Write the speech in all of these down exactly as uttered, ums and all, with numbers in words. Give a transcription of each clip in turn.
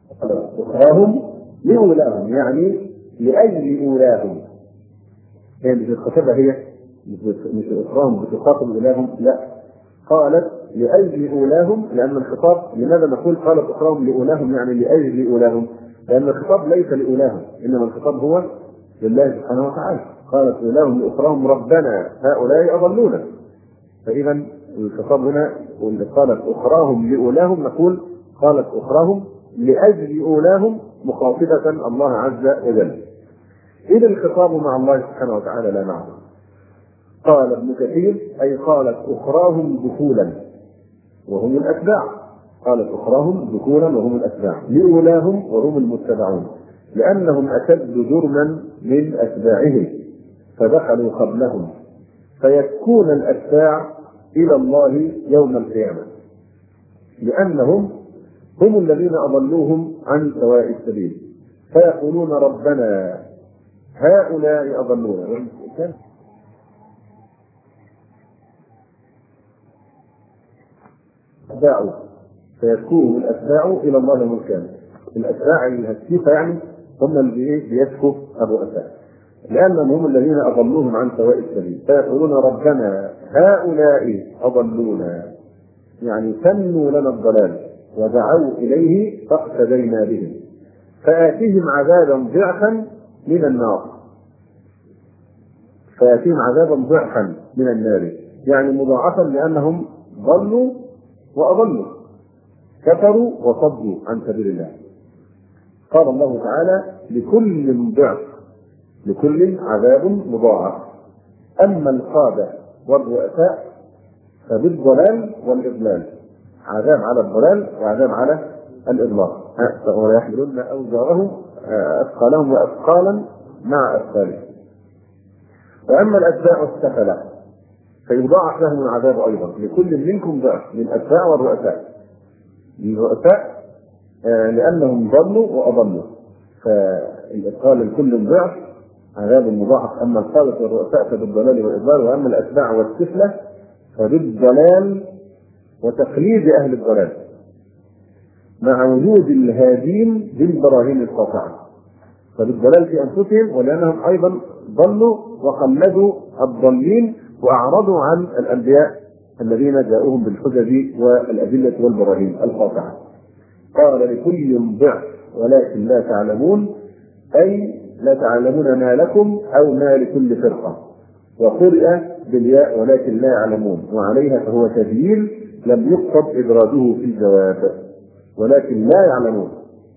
أخراهم لأولاهم يعني لأجل أولاهم. هي مش الخطابة، هي مش أخراهم بتخاطب أولاهم، لا، قالت لأجل أولاهم، لأن الخطاب لماذا نقول قالت أخراهم لأولاهم يعني لأجل أولاهم؟ لأن الخطاب ليس لأولاهم، إنما الخطاب هو لله سبحانه وتعالى. قالت أولاهم لأخراهم ربنا هؤلاء أضلونا. فإذا الخطاب هنا واللي قالت أخراهم لأولاهم نقول قالت أخراهم لأجل أولاهم مخاطبة الله عز وجل. إذا الخطاب مع الله سبحانه وتعالى لا معه. قال ابن كثير أي قالت أخراهم دخولا وهم الأتباع، قالت أخراهم دخولا وهم الأتباع لأولاهم وهم المتبعون، لأنهم أشد جرما من أتباعهم فدخلوا قبلهم، فيكون الأتباع إلى الله يوم القيامة، لأنهم هم الذين أضلوهم عن سواء السبيل، فيقولون ربنا هؤلاء أضلونا. أتباعوا فيكون الأتباع إلى الله يوم القيامة. الأتباع الهسيفة يعني هم اللي بيشكوا الرؤساء، لأنهم هم الذين أضلوهم عن سواء السبيل، فيقولون ربنا هؤلاء أضلونا، يعني سنوا لنا الضلال ودعوا إليه فاقتدينا بهم فآتيهم عذابا ضعفا من النار، فآتيهم عذابا ضعفا من النار يعني مضاعفا، لأنهم ضلوا وأضلوا، كفروا وصدوا عن سبيل الله. قال الله تعالى لكل ضعف، لكل عذاب مضاعف. أما القادة والرؤساء فبالضلال والإضلال، عذاب على الضلال وعذاب على الإضلال، ويحملون أوزارهم أثقالهم وأثقالا مع أثقالهم. وأما الأتباع السفلة فيضاعف لهم العذاب أيضا، لكل منكم ضعف، للأتباع والرؤساء. للرؤساء لأنهم ضلوا وأضلوا فالإقال لكل ضعف عذاب مضاعف. أما القادة والرؤساء فبالضلال والإضلال، وأما الأتباع والسفلة فبالضلال وتقليد أهل الضلال مع وجود الهادين بالبراهين القاطعة، فبالضلال في أنفسهم ولأنهم أيضا ضلوا وقلدوا الضالين وأعرضوا عن الأنبياء الذين جاءوهم بالحجج والأدلة والبراهين القاطعة. قال لكل ضعف ولكن لا تعلمون، أي لا تعلمون ما لكم أو ما لكل فرقة، وقرئ بالياء ولكن لا يعلمون، وعليها فهو تبيين لم يقصد إدراجه في الجواب، ولكن لا يعلمون.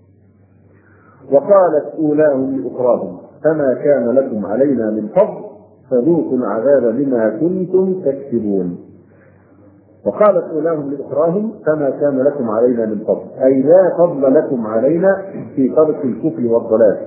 وقالت أولاهم لأخراهم فما كان لكم علينا من فضل فذوقوا العذاب بما كنتم تكسبون. وقالت أولاهم لأخراهم فما كان لكم علينا من فضل، أي لا فضل لكم علينا في ترك الكفر والضلال.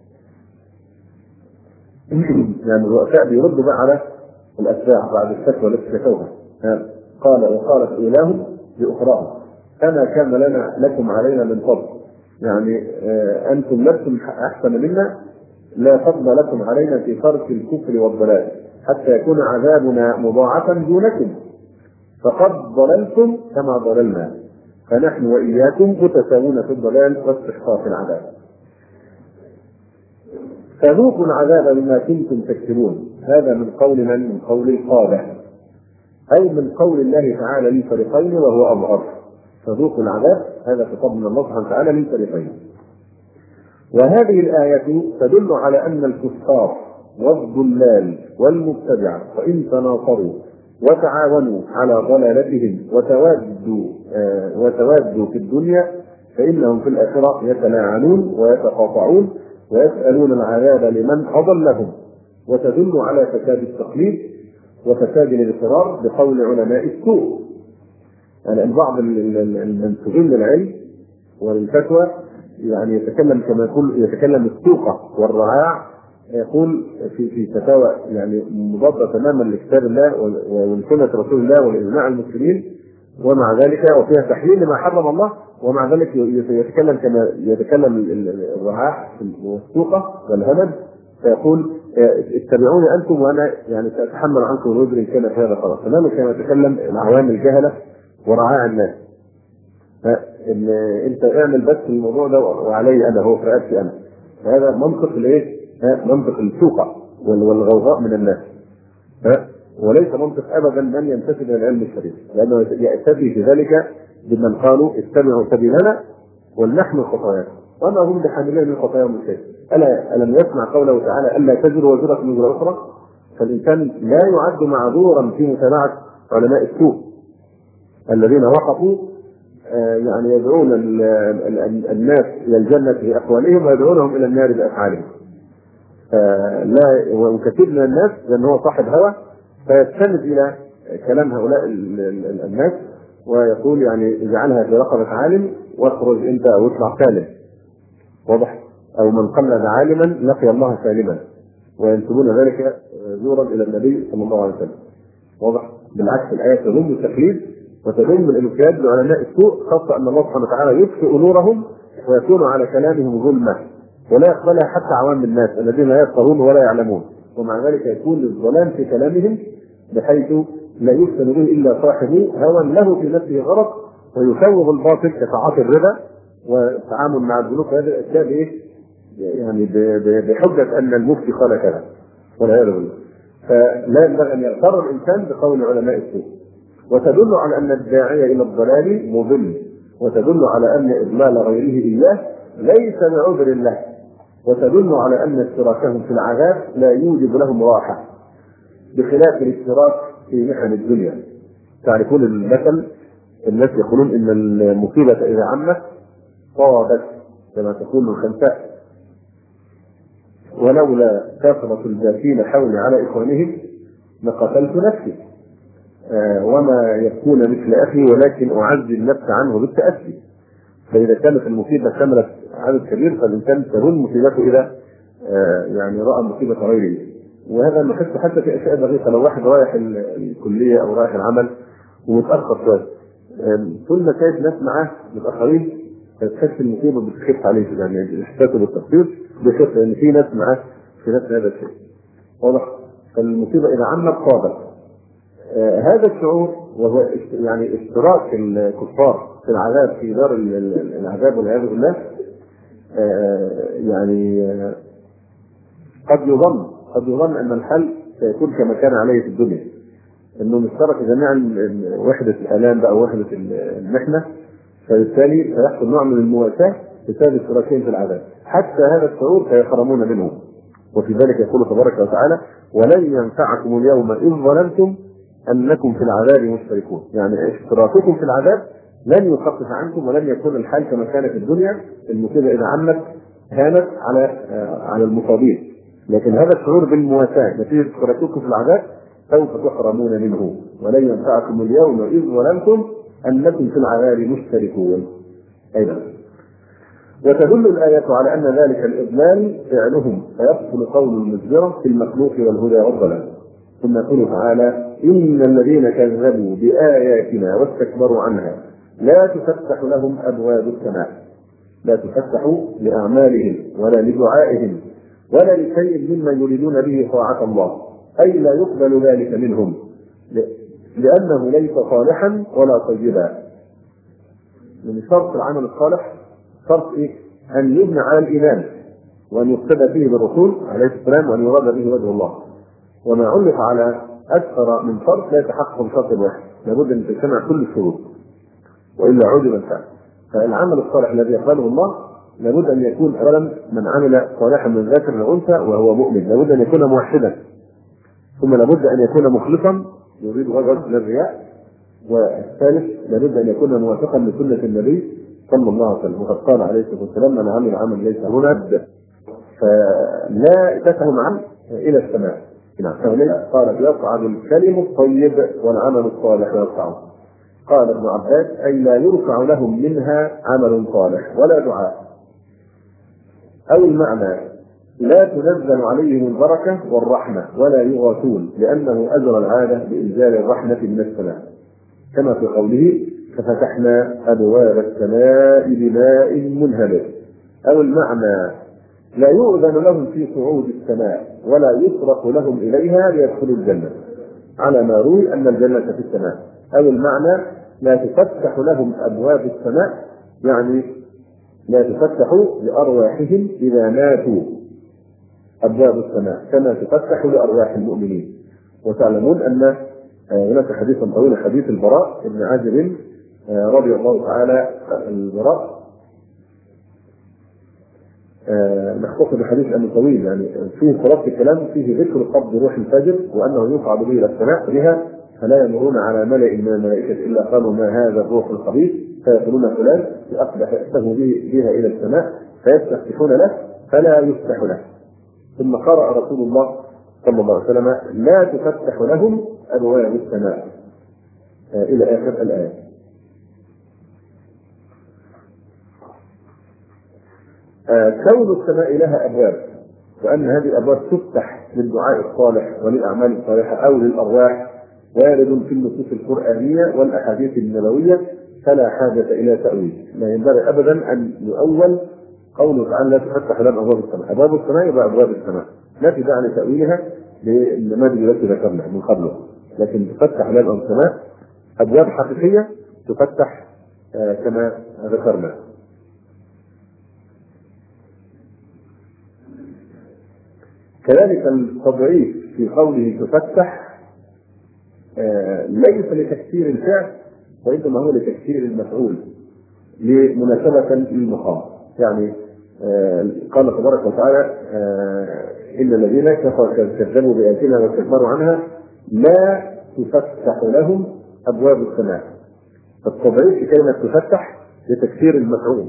يعني الرؤساء بيردوا بقى على الأتباع بعد الفتوى التي شكوها. قال وقالت أولاهم لأخراهم فما كان لنا لكم علينا من فضل، يعني أنتم لستم أحسن منا، لا فضل لكم علينا في ترك الكفر والضلال حتى يكون عذابنا مضاعفا دونكم، فقد ضللتم كما ضللنا، فنحن وإياكم متساوون في الضلال واستحقاق العذاب. فذوقوا العذاب بما كنتم تكسبون. هذا من قول من؟ من قول القادة، أي من قول الله تعالى للفريقين وهو أظهر. فذوقوا العذاب هذا خطاب من الله سبحانه وتعالى للفريقين. وهذه الآية تدل على أن الكفار والضلال والمبتدعة وإن تناصروا وتعاونوا على ضلالتهم وتوادوا آه وتوادوا في الدنيا فإنهم في الآخرة يتلاعنون ويتقاطعون ويسألون العذاب لمن أضلهم، وتدل على فساد التقليد وفساد الاضطرار بقول علماء السوء. يعني البعض المنسوبين للعلم وللفتوى يعني يتكلم كما يقول يتكلم السوقة والرعاع، يقول في في فتاوى يعني مضادة تماما لكتاب الله ولسنة رسول الله ولإجماع المسلمين، ومع ذلك وفيها تحليل لما حرم الله، ومع ذلك يتكلم كما يتكلم الرعاع والسوقة والهمد، فيقول اتبعوني أنتم وأنا يعني سأتحمل عنكم الوزر إن كان هذا خلاص، تماما كما يتكلم العوام الجهلة ورعاع الناس. ان انت اعمل بس الموضوع ده وعلي انا، هو في رقبتي انا. هذا منطق الايه؟ منطق السوقه والغوغاء من الناس، ها؟ وليس منطق ابدا من ينتسب الى العلم الشريف، لانه يأتي في ذلك بمن قالوا اتبعوا سبيلنا ولنحمل خطايانا وما هم بحاملين من خطاياهم شيء. الا الم يسمع قوله تعالى الا تزر وزرة وزر اخرى؟ فالانسان لا يعد معذورا في متابعه علماء السوء الذين وقفوا آه يعني يدعون الناس الى الجنه باقوالهم ويدعونهم الى النار بافعالهم. آه لا، وكثير من الناس لان هو صاحب هوى فيستند الى كلام هؤلاء الناس ويقول يعني اجعلها في رقبه عالم واخرج انت او اطلع سالم، واضح؟ او من قلد عالما لقي الله سالما، وينسبون ذلك زورا الى النبي صلى الله عليه وسلم، واضح؟ بالعكس الايه تضم التقليد وتضم الانقياد لعلماء السوء، خاصه ان الله سبحانه وتعالى يطفئ نورهم ويكون على كلامهم ظلمه ولا يقبلها حتى عوام الناس الذين لا يفقهون ولا يعلمون، ومع ذلك يكون الظلام في كلامهم بحيث لا يفتن به الا صاحبه هوى له في نفسه غرض ويسوغ الباطل كتعاطي الربا والتعامل مع البنوك وهذه الاشياء بايه؟ يعني بحجه ان المفتي قال كذا والعياذ بالله. فلا ينبغي ان يغتر الانسان بقول علماء السوء، وتدل على ان الداعي الى الضلال مضل، وتدل على ان اضلال غيره اياه ليس بعذر له، وتدل على ان اشتراكهم في العذاب لا يوجب لهم راحه بخلاف الاشتراك في محن الدنيا. تعرفون المثل الناس يقولون ان المصيبه اذا عمت طابت كما تقول الخنساء، ولولا كثرة الباكين حولي على إخوانهم لقتلت نفسي، آه وما يكون مثل أخي ولكن أعزي النفس عنه بالتأسي. فإذا كانت المصيبة شملت عدد كبير فالإنسان تهون مصيبته إذا آه يعني رأى مصيبة غيره. وهذا نحس حتى في أشياء دقيقة، لو واحد رايح الكلية أو رايح العمل ومتأخر شوية، كل ما شايف ناس معاه متأخرين تحس المصيبة بتخف عليه، يعني إحساسه بالتقصير بيخف لأن في ناس معاه في نفس هذا الشيء، واضح؟ فالمصيبة إذا عمت طابت. آه هذا الشعور وهو يعني اشتراك الكفار في العذاب في دار العذاب والعياذ بالله، آه يعني آه قد يظن قد يظن أن الحل سيكون كما كان عليه في الدنيا، أنهم اشتركوا جميعا وحدة الآلام بقى وحدة المحنة، فبالتالي سيحصل نوع من المواساة بسبب اشتراكهم في العذاب، حتى هذا الشعور سيحرمون منه. وفي ذلك يقول تبارك وتعالى ولن ينفعكم اليوم إذ ظلمتم أنكم في العذاب مشتركون، يعني اشتراككم في العذاب لن يخفف عنكم ولن يكون الحال كما كان في الدنيا. المصيبة إذا عمت هانت على على المصابين، لكن هذا الشعور بالمواساة نتيجة اشتراككم في العذاب سوف تحرمون منه. ولن ينفعكم اليوم إذ ظلمتم أنكم في العذاب مشتركون أيضا. وتدل الآية على أن ذلك الإضلال فعلهم فيدخل قول المجبرة في المخلوق والهدى والضلال. ثم يقول تعالى إن الذين كذبوا بآياتنا واستكبروا عنها لا تفتح لهم أبواب السماء، لا تفتح لأعمالهم ولا لدعائهم ولا لشيء مما يريدون به طاعة الله، أي لا يقبل ذلك منهم لأنه ليس صالحا ولا طيبا. من شرط العمل الصالح شرط إيه؟ أن يبنى على الإيمان وأن يقتدى فيه بالرسول عليه السلام وأن يراد به وجه الله. وما علق على أكثر من شرط لا يتحقق بشرط واحد، لابد أن تجتمع كل الشروط وإلا عدم الفعل. فالعمل الصالح الذي يقبله الله لابد أن يكون أولا من عمل صالحا من ذكر وأنثى وهو مؤمن، لابد أن يكون موحدا، ثم لابد أن يكون مخلصا يريد وجه للرياء، والثالث لابد أن يكون موافقا لسنة النبي صلى الله عليه وسلم، وقد قال عليه الصلاة والسلام من عمل عمل ليس هنا فلا تفهم عنه إلى السماء. قال يصعد الكلم الطيب والعمل الصالح يرفعه. قال ابن عباس أي لا يرفع لهم منها عمل صالح ولا دعاء، أو المعنى لا تنزل عليهم البركة والرحمة ولا يغاثون لأنه أجرى العادة بإنزال الرحمة من السماء، كما في قوله ففتحنا أبواب السماء بماء منهمر. أو المعنى لا يؤذن لهم في صعود السماء ولا يصرف لهم إليها ليدخلوا الجنة، على ما روي أن الجنة في السماء. أو المعنى لا تفتح لهم أبواب السماء يعني لا تفتح لأرواحهم إذا ماتوا أبواب السماء كما تفتح لأرواح المؤمنين. وتعلمون أن هناك حديثا طويل، حديث البراء بن عازب رضي الله تعالى البراء، نختصر بحديث أنه طويل يعني فيه خلاصة الكلام، فيه ذكر قبض روح الفجر وأنه يصعد به إلى السماء بها فلا يمرون على ملأ من الملائكة إلا قالوا ما هذا الروح الخبيث، فيقولون فلان يأخذه بها إلى السماء فيستفتحون له فلا يفتح له. ثم قرأ رسول الله صلى الله عليه وسلم لا تفتح لهم أبواب السماء إلى آخر الآية. كون السماء لها أبواب وأن هذه الأبواب تفتح للدعاء الصالح وللأعمال الصالحة أو للأرواح وارد في النصوص القرآنية والأحاديث النبوية، فلا حاجة إلى تأويل. لا ينبغي أبدا أن يؤول قوله تعالى لا تفتح لهم أبواب السماء. أبواب السماء يبقى أبواب السماء، لا في داعي لتأويلها للنماذج التي ذكرنا من قبله، لكن تفتح لهم السماء أبواب حقيقية تفتح آه كما ذكرنا. كذلك التضعيف في قوله تفتح آه ليس لتكثير الفعل وإنما هو لتكثير المفعول لمناسبة للمقام. يعني آه قال تبارك وتعالى آه إن الذين كذبوا بآياتنا واستكبروا عنها لا تفتح لهم أبواب السماء. فالتضعيف في كلمة تفتح لتكثير المفعول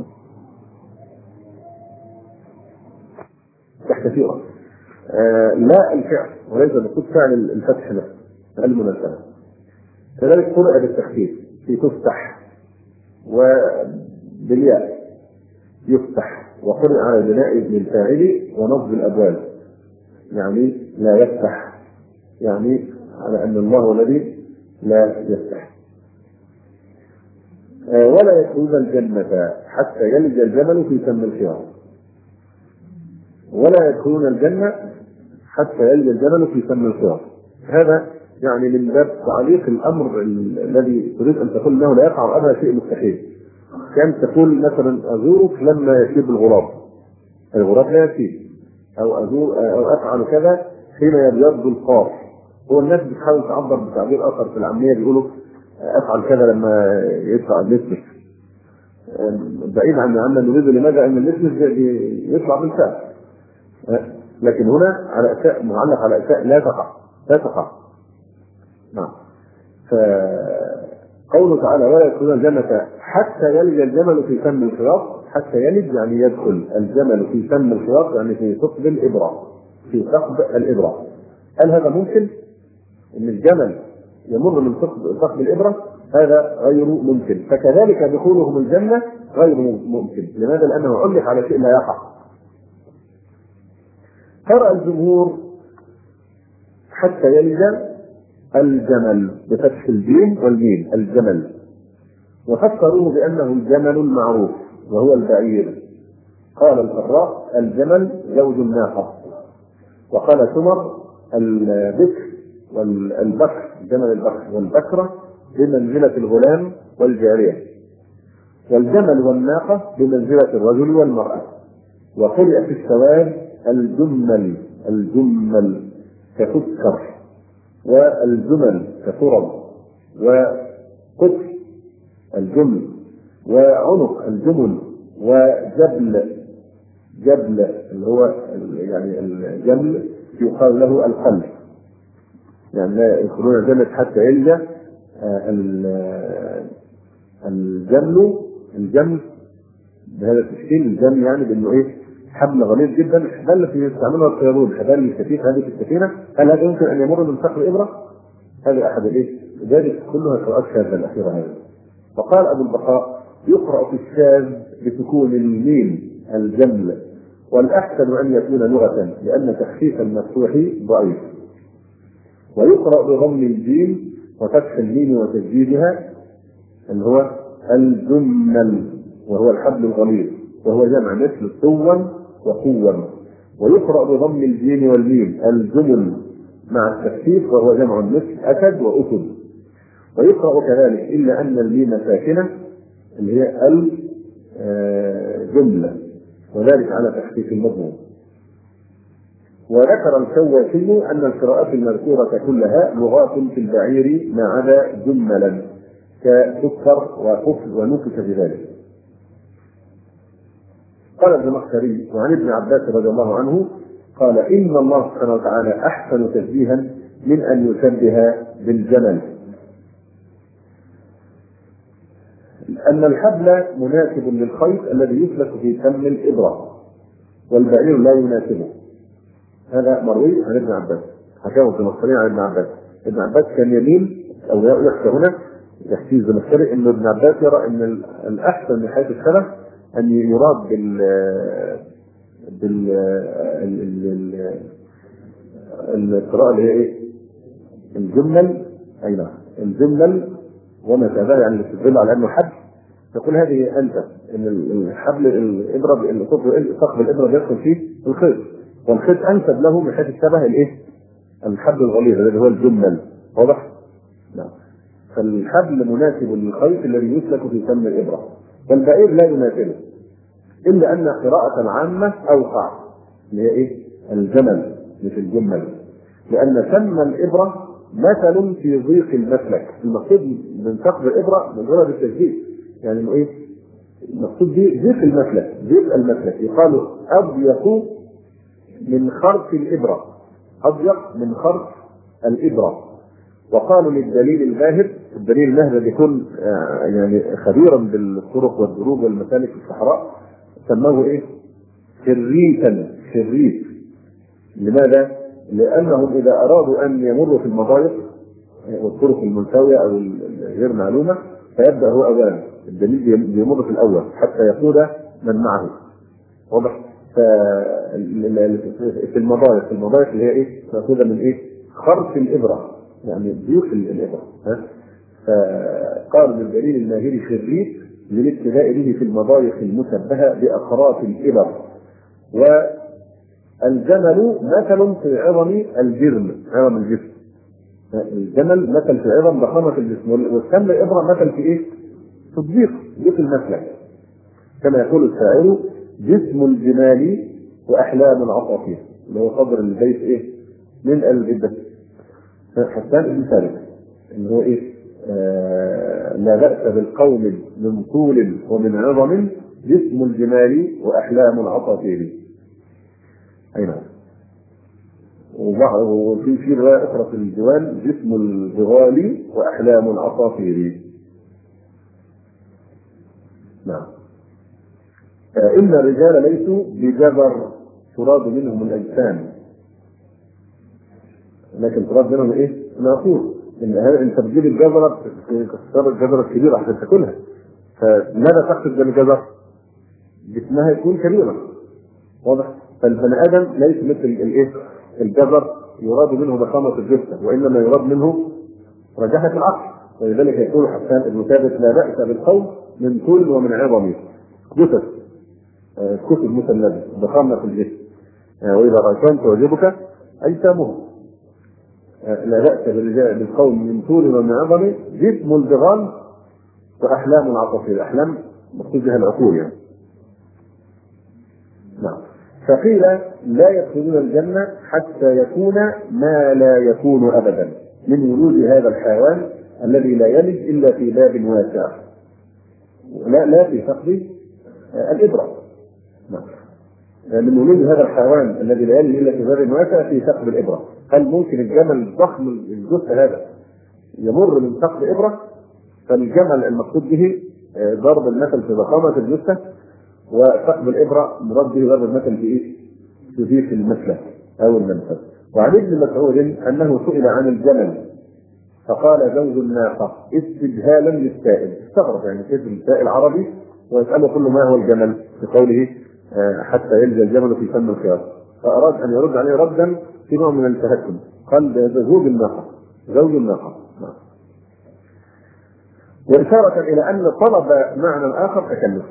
تحت كثيرا آه لا الفعل وليس بقصد فعل الفتح له المناسبة. كذلك قرأ بالتخفيف في تفتح وبالياء يفتح، وقرأ على بناء للفاعل ونصب الأبواب يعني لا يفتح، يعني على أن الله الذي لا يفتح. آه ولا يدخلون الجنة حتى يلج الجمل في سم الخياط. ولا يدخلون الجنة حتى يلج الجمل في سم الخياط. هذا يعني من باب تعليق الأمر الذي تريد أن تقول له لا يقع أبدا شيء مستحيل. كان تقول مثلا أزورك لما يشيب الغراب، الغراب لا يشيب، أو أزور أو أفعل كذا حين يبيض القار. هو الناس بتحاول تعبر بتعبير آخر في العامية بيقولوا أفعل كذا لما يطلع النسمس، بعيد عن عنا نريد لماذا أن النسمس يطلع بالفعل، لكن هنا على أشياء معلق على أشياء لا تقع لا تقع. نعم. فقوله تعالى ولا يدخلون الجنة حتى يلج الجمل في سم الخياط. حتى يلج يعني يدخل الجمل في سم الخياط، يعني في ثقب الإبرة، في ثقب الإبرة. هل هذا ممكن؟ إن الجمل يمر من ثقب الإبرة؟ هذا غير ممكن. فكذلك دخولهم الجنة غير ممكن. لماذا؟ لأنه علق على شيء لا يقع. قرأ الجمهور حتى يلج الجمل بفتح الجيم والميم الجمل، وفسروه بأنه الجمل المعروف وهو البعير. قال الفراء الجمل زوج الناقة، وقال سمر البكر والبكر جمل البكر والبكرة بمنزلة الغلام والجارية، والجمل والناقة بمنزلة الرجل والمرأة. وقرئ في السواد الجمل الجمل كفكر، والجمل كفرد، وقطر الجمل، وعنق الجمل، وجبل جبل اللي هو يعني الجمل يقال له القلب، يعني لا يدخلون الجنة حتى يلج الجمل الجمل بهذا التشكيل. الجمل يعني بانه ايه حبل غليظ جدا، الحبال التي يستعملها الطيارون، الحبال الكثيفه هذه في السفينه. هل هذا يمكن ان يمر من ثقب الابره؟ هذا احد الايه ذلك كلها قراءات شاذه الاخيره هذه. وقال ابو البقاء يقرا في الشاذ بسكون الميم الجمل، والاحسن ان يكون لغه لان تخفيف المفتوح ضعيف. ويقرا بضم الجيم وفتح الميم وتجديدها اللي هو الجمل، وهو الحبل الغليظ، وهو جمع مثل سوا وقوا. ويقرأ بضم الجيم والميم الجمل مع التخفيف، وهو جمع مثل أسد وأسد. ويقرأ كذلك إلا أن الميم ساكنة اللي هي ال جملة، وذلك على تحقيق المضمون. وذكر الكواشي أن القراءات المذكورة كلها لغات في البعير ما عدا جملا كسكر وكفل ونكت بذلك. قال الزمخشري وعن ابن عباس رضي الله عنه قال إن الله سبحانه وتعالى أحسن تشبيها من أن يشبه بالجمل، أن الحبل مناسب للخيط الذي يسلك في فم الإبرة والبعير لا يناسبه. هذا مروي عن ابن عباس، حكاه الزمخشري عن ابن عباس. ابن عباس كان يميل أو يحكى هنا يحكي الزمخشري أن ابن عباس يرى أن الأحسن من حيث السلف أن يراد بال بال القراءة اللي هي إيه؟ الجمل، أي نعم الجمل وما شابه، يعني تدل على أنه حبل، تقول هذه أنت إن الحبل الإبرة ثقب الإبرة يدخل فيه الخيط، والخيط أنسب له من حيث الشبه الإيه؟ الحبل الغليظ الذي هو الجمل. واضح؟ نعم. فالحبل مناسب للخيط الذي يسلك في فم الإبرة، والبعير لا يناسبه، إلا أن قراءة عامة أوقع اللي هي إيه؟ الجمل مش الجمل، لأن فم الإبرة مثل في ضيق المسلك. المقصود من ثقب الإبرة مجرد التشديد، يعني إنه إيه؟ المقصود به ضيق المسلك، ضيق المسلك يقال أضيق من خرق الإبرة، أضيق من خرق الإبرة. وقالوا للدليل الباهر، الدليل الماهر بيكون يعني خبيرا بالطرق والدروب والمسالك في الصحراء، سموه ايه؟ شريتا، شريت. لماذا؟ لانهم اذا ارادوا ان يمروا في المضايق والطرق الملتويه او غير معلومه فيبدا هو اولا، الدليل بيمر في الاول حتى يقود من معه. واضح؟ في المضايق، المضايق اللي هي ايه؟ ماخوذه من ايه؟ خرق الابره، يعني ضيوف الابره. ها؟ فقال بالدليل الماهر شريت للابتداء به في المضايق المشبهه باخراف الابر. والجمل مثل في عظم الجرم، عظم الجسم. الجمل مثل في عظم ضخامه الجسم، والسم الابره مثل في ايه؟ في الضيق، ضيق المسلك. كما يقول الشاعر جسم الجمال واحلام العصافير، اللي هو قدر البيت ايه؟ من الجبه. حسان بن ثابت اللي هو ايه؟ آه لا بأس بالقوم من طول ومن عظم جسم الجمال واحلام العصافير. اي نعم. وفي في روايه اخرى في الديوان جسم البغال واحلام العصافير. نعم. آه ان الرجال ليسوا بجبر تراد منهم الاجسام، لكن تراد منهم ايه؟ ناقور. ان انت بتجيب الجزره، تكسر الجزره الكبيره عشان تاكلها، فماذا تقصد بالجزر؟ جسمها يكون كبيرا. واضح؟ فالبني ادم ليس مثل الايه؟ الجزر يراد منه ضخامه الجثه، وانما يراد منه رجاحه العقل. ولذلك يقول حسان بن ثابت لا بأس بالقوم من طول ومن عظم جثث، كتب مسنده ضخامه الجسم. واذا رايتهم تعجبك اجسامهم. لا بأس بالرجال بالقوم من طول ومن عظم جسم البغال واحلام العصافير. احلام مقصود بها العقول يعني. نعم. فقيل لا يدخلون الجنه حتى يكون ما لا يكون ابدا من ولود هذا الحيوان الذي لا يلد الا في باب واسع، لا لا في فقد الابره. نعم. من ولود هذا الحيوان الذي لا يلد الا في باب واسع في ثقب الابره. هل ممكن الجمل الضخم الجثه هذا يمر من ثقب ابره؟ فالجمل المقصود به ضرب المثل في ضخامه الجثه، وثقب الابره مراد به ضرب المثل في ايه؟ في ضيق المسلك او المنفذ. وعن ابن مسعود انه سئل عن الجمل فقال زوج الناقه استجهالا للسائل. استغرب يعني كيف السائل عربي ويساله كل ما هو الجمل في قوله حتى يلج الجمل في فم الخياط، فاراد ان يرد عليه ردا في نوع من التهكم. قال زوج الناقه، زوج الناقه. وإشارة إلى أن طلب معنى آخر تكلف،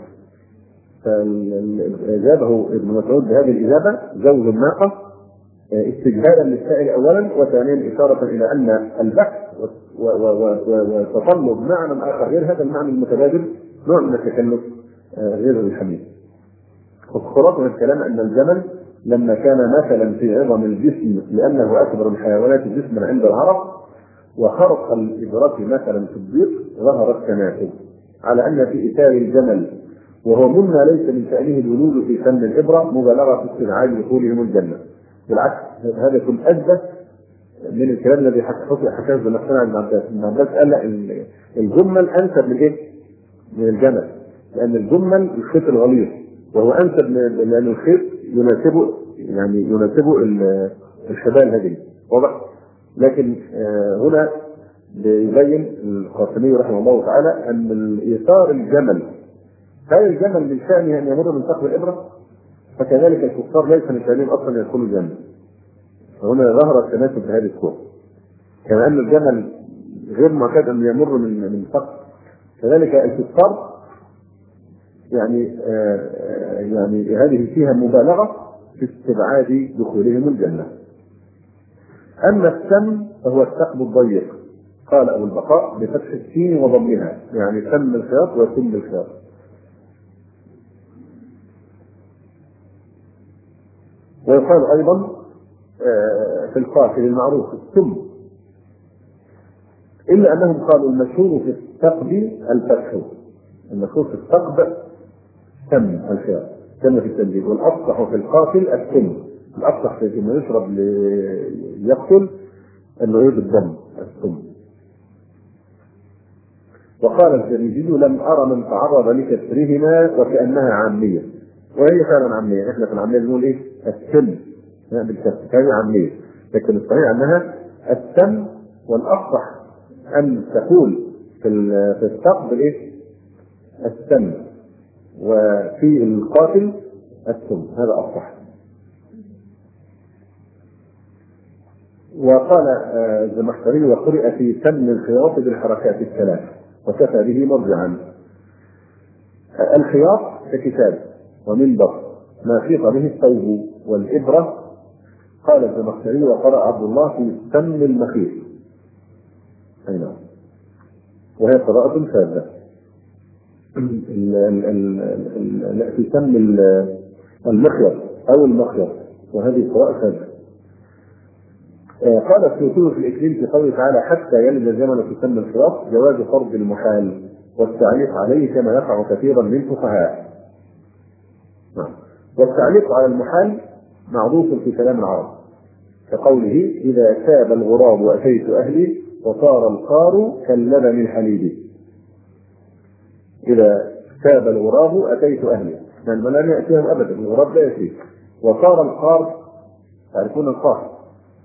فأجابه ابن مسعود بهذه الإجابة زوج الناقة استجهالا للسائل أولا، وثانيا إشارة إلى أن البحث وتطلب معنى آخر غير هذا المعنى المتبادل نوع من التكلف غير الحمير. وخلاصة الكلام أن الجمل لما كان مثلا في عظم الجسم لأنه أكبر الحيوانات جسما عند العرب، وخرق الإبرة مثلا في الضيق، ظهر التناسب على أن في إثار الجمل وهو مما ليس من شأنه الولود في فم الإبرة مبالغة في استبعاد دخولهم الجنة. بالعكس هذا يكون أثبت من الكلام الذي حكاه ابن مقتنع بن عباس. ابن عباس قال لا الجمل أنسب من إيه؟ من الجمل، لأن الجمل الخيط الغليظ وهو أنسب لأن الخيط يناسبه يعني يناسبه الشبال هذه واضح. لكن هنا بيبين القاسمي رحمه الله تعالى أن الإيثار الجمل هل الجمل من شأنه أن يمر من ثقب الإبرة؟ فكذلك الكفار ليس من شأنهم أصلا يدخلوا الجنة. فهنا ظهر التناسب في هذه الصورة، كما أن الجمل غير معتاد أن يمر من من ثقب، كذلك الكفار يعني آه يعني هذه فيها مبالغة في استبعاد دخولهم الجنة. أما السم فهو الثقب الضيق، قال أبو البقاء بفتح السين وضمها، يعني سم الخياط وسم الخياط. ويقال أيضا في القاتل المعروف السم، إلا أنهم قالوا المشهور في الثقب الفتح، المشهور في الثقب سم الخياط كما في التنزيل، والأفصح في القاتل السم، الأفصح في ما يشرب ليقتل أنه يجد الدم السم. وقال الزريجي لم أرى من تعرض لكسرهما وكأنها عامية، وهي فعلا عامية. احنا في العامية بنقول ايه؟ السم بالكسر، هذه عامية، لكن الصحيح انها السم، والأفصح أن تقول في في الثقب الايه؟ السم، وفي القاتل السم، هذا أفصح. وقال الزمخشري وقرئ في سم الخياط بالحركات الثلاث وكفى به مرجعا. الخياط ككتاب ومنبر ما خيط به الثوب والإبرة، قال الزمخشري وقرأ عبد الله في سم المخيط، أي نعم، وهي قراءة شاذة. في سم المخيط أو المخيط، وهذه قراءة شاذة. قال السيوطي في الإكليل في قوله تعالى حتى يلد الزمن في سم الخياط جواز فرض المحال والتعليق عليه كما يقع كثيرا من الفقهاء. والتعليق على المحال معروف في كلام العرب، كقوله إذا تاب الغراب وأتيت أهلي وصار القار كاللبن الحليب. إذا تاب الغراب أتيت أهلي، يعني لم يأتيهم أبدا، الغراب لا يأتي. وصار القار، تعرفون القار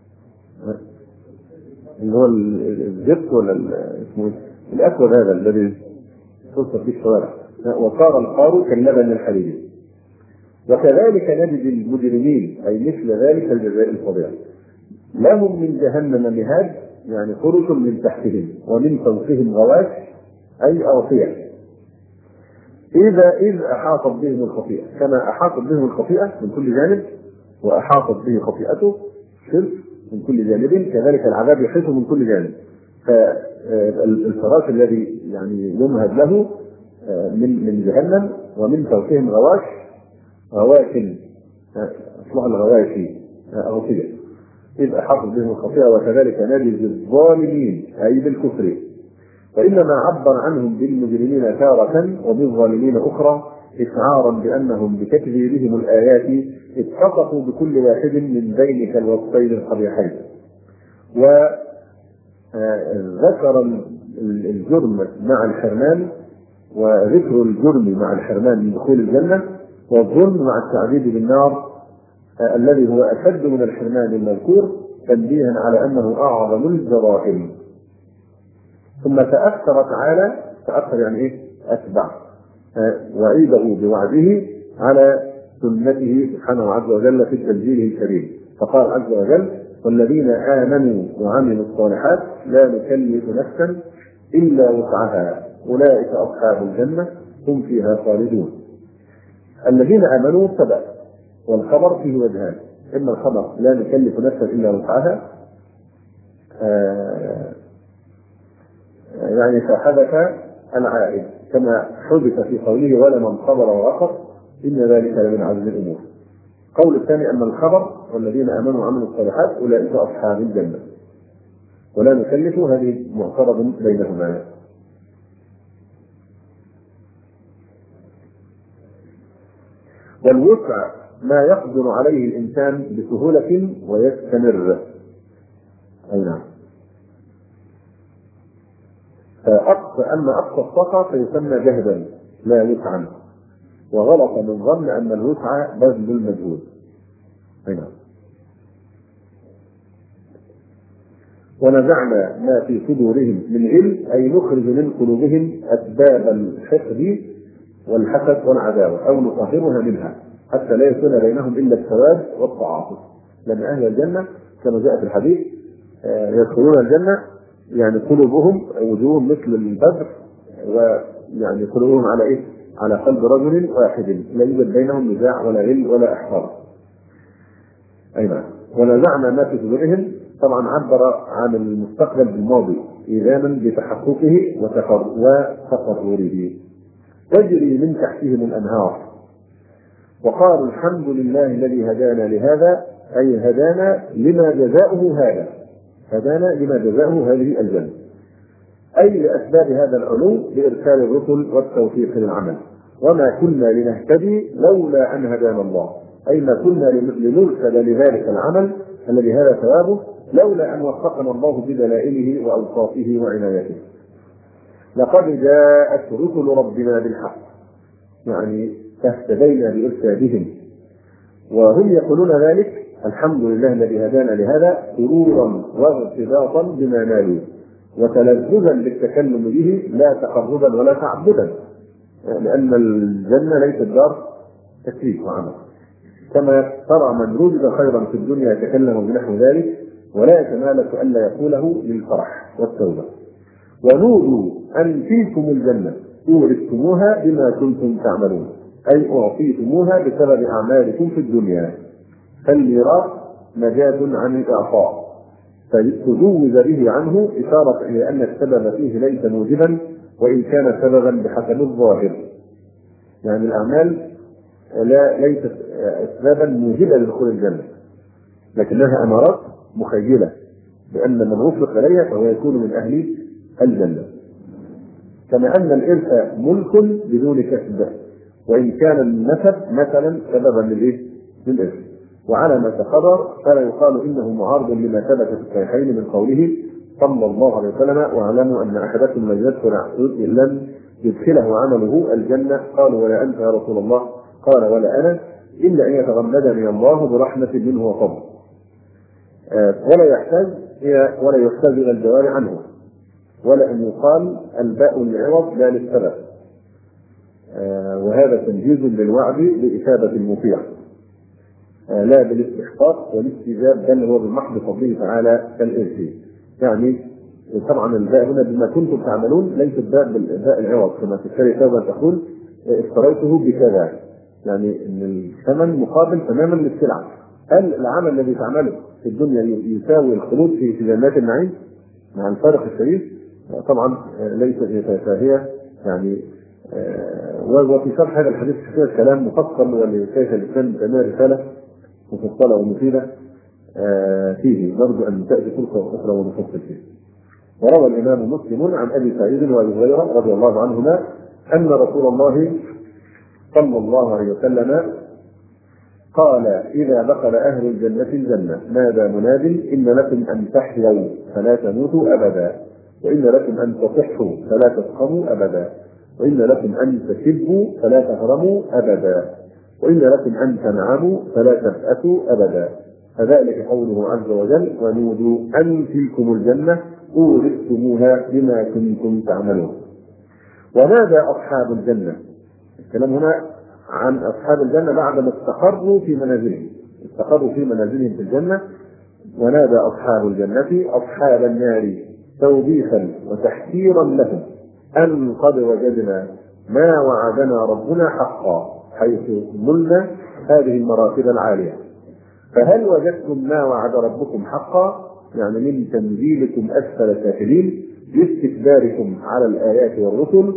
اللي هو الزبط ولا اسمه الأسود هذا الذي تصدر في الشوارع، وصار القار كاللبن الحليب. وكذلك نجد المجرمين أي مثل ذلك الجزاء الفظيع، لهم من جهنم مهاد، يعني فرش من تحتهم ومن فوقهم غواش أي أوصية، إذا إذ أحاطت بهم الخطيئة، كما أحاطت بهم الخطيئة من كل جانب وأحاطت به خطيئته شرك من كل جانب، كذلك العذاب يحيط من كل جانب. فالفراش الذي يعني يمهد له من من جهنم ومن فوقهم غواش، غواش أصلها الغواشي أغطية، إذ أحاطت بهم الخطيئة. وكذلك نجزي الظالمين أي بالكفر، وإنما عبر عنهم بالمجرمين تارة وبالظالمين أخرى إشعارا بأنهم بتكذيبهم الآيات اتصفوا بكل واحد من ذلك الوصفين القبيحين. وذكر الجرم مع الحرمان، وذكر الجرم مع الحرمان من دخول الجنة، والظلم مع التعذيب بالنار الذي هو أشد من الحرمان المذكور، تنبيها على أنه أعظم الجرائم. ثم تأثر تعالى، تأثر يعني إيه؟ أتبع وعيده بوعده على سنته سبحانه عز وجل في تنزيله الكريم، فقال عز وجل والذين آمنوا وعملوا الصالحات لا نكلف نفسا إلا وسعها أولئك أصحاب الجنة هم فيها خالدون. الذين آمنوا سبق، والخبر فيه وجهان، إما الخبر لا نكلف نفسا إلا وسعها آه يعني فحدث العائد كما حدث في قوله ولمن صبر وغفر إن ذلك لمن عزم الأمور. قول الثاني أن الخبر والذين آمنوا وعملوا الصالحات أولئك أصحاب الجنة، ولا نكلف، هذه معترض بينهما. والوسع ما يقدر عليه الإنسان بسهولة ويستمر. أي نعم. فأقصى أما أقصى الطاقة فيسمى جهدا لا وسعا، وغلط من ظن أن الوسع بذل المجهود. أي نعم. ونزعنا ما في صدورهم من غل، أي نخرج من قلوبهم أسباب الحقد والحسد والعداوة أو نطهرها منها حتى لا يكون بينهم إلا السواد والتعاطف. لأن أهل الجنة كما جاء في الحديث يدخلون الجنة يعني قلوبهم وجوههم مثل البدر، ويعني قلوبهم على إيه؟ على قلب رجل واحد، لا يوجد بينهم نزاع ولا غل ولا إحقاد. أي نعم. ونزعنا ما في صدورهم، طبعا عبر عن المستقبل بالماضي إيذانا بتحققه وتقرره. تجري من تحتهم الأنهار. وقالوا الحمد لله الذي هدانا لهذا، أي هدانا لما جزاؤه هذا، هدانا لما جزاؤه هذه الجنة، أي لأسباب هذا العلو بإرسال الرسل والتوفيق للعمل. وما كنا لنهتدي لولا أن هدانا الله، أي ما كنا لنرسل لذلك العمل الذي هذا ثوابه لولا أن وفقنا الله بدلائله وأوصافه وعنايته. لقد جاءت رسل ربنا بالحق، يعني فاهتدينا بإرشادهم. وهم يقولون ذلك الحمد لله الذي هدانا لهذا سرورا وارتباطا بما نالوا وتلذذا بالتكلم به لا تقربا ولا تعبدا، لأن الجنة ليست دار تكليف وعمل. كما ترى من رزق خيرا في الدنيا يتكلم بنحو ذلك ولا يتمالك ألا يقوله للفرح والتوبة. ونودوا أن فيكم الجنة أورثتموها بما كنتم تعملون، أي أعطيتموها بسبب أعمالكم في الدنيا. فالميراث مجاز عن الإعطاء، فتجوز به عنه إشارة إلى أن السبب فيه ليس موجبا وإن كان سببا بحسب الظاهر. يعني الأعمال لا ليست أسبابا موجبة لدخول الجنة، لكنها أمارات مخيلة بأن من وفق إليها فهو يكون من أهل الجنة. كما أن الإرث ملك بدون كسب، وإن كان النسب مثلا سببا للإرث. وعلى ما تقرر فلا يقال إنه معارض لما ثبت في الصحيحين من قوله صلى الله عليه وسلم واعلموا أن أحدكم لن يدخل لن يدخله عمله الجنة. قالوا ولا أنت يا رسول الله؟ قال ولا أنا، إلا أن يتغمدني الله برحمة منه وفضل. ولا يحتاج إلى ولا يحتاج إلى الجواب عنه، ولا أن يقال الباء للعوض لا للسبب، وهذا تنجيز للوعد بإثابة المطيع لا بالاستحقاق والاستجاب، بل هو بمحض فضله تعالى كالإرث. يعني طبعا الباء هنا بما كنتم تعملون ليست باء بالباء العوض كما تشتري ثوبا تقول اشتريته بكذا، يعني ان الثمن مقابل تماما للسلعه. هل العمل الذي تعمله في الدنيا يساوي الخلود في جنات النعيم مع الفارق الشديد؟ طبعا ليس. فهي يعني وفي شرح هذا الحديث كثير كلام مفصل، ولشيخ الاسلام ابن رساله مفصله ومفيده فيه، نرجو ان تاتي فرصه اخرى ونفصل فيه. وروى الامام مسلم عن ابي سعيد وابي هريره رضي الله عنهما ان رسول الله صلى الله عليه وسلم قال إذا دخل أهل الجنة الجنة نادى مناد إن لكم أن تحيوا فلا تموتوا أبدا، وإن لكم أن تصحوا فلا تسقموا أبدا، وإن لكم أن تشبوا فلا تهرموا أبدا، وإن لكم أن تنعموا فلا تبأسوا أبدا. فذلك قوله عز وجل ونودوا أن تلكم الجنة أورثتموها بما كنتم تعملون. ونادى أصحاب الجنة، الكلام هنا عن أصحاب الجنة بعد ما استقروا في منازلهم، استقروا في منازلهم في الجنة. ونادى أصحاب الجنة أصحاب النار توبيخا وتحذيرا لهم أن قد وجدنا ما وعدنا ربنا حقا حيث نلنا هذه المراتب العالية. فهل وجدتم ما وعد ربكم حقا؟ يعني من تنزيلكم أسفل سافلين باستكباركم على الآيات والرسل.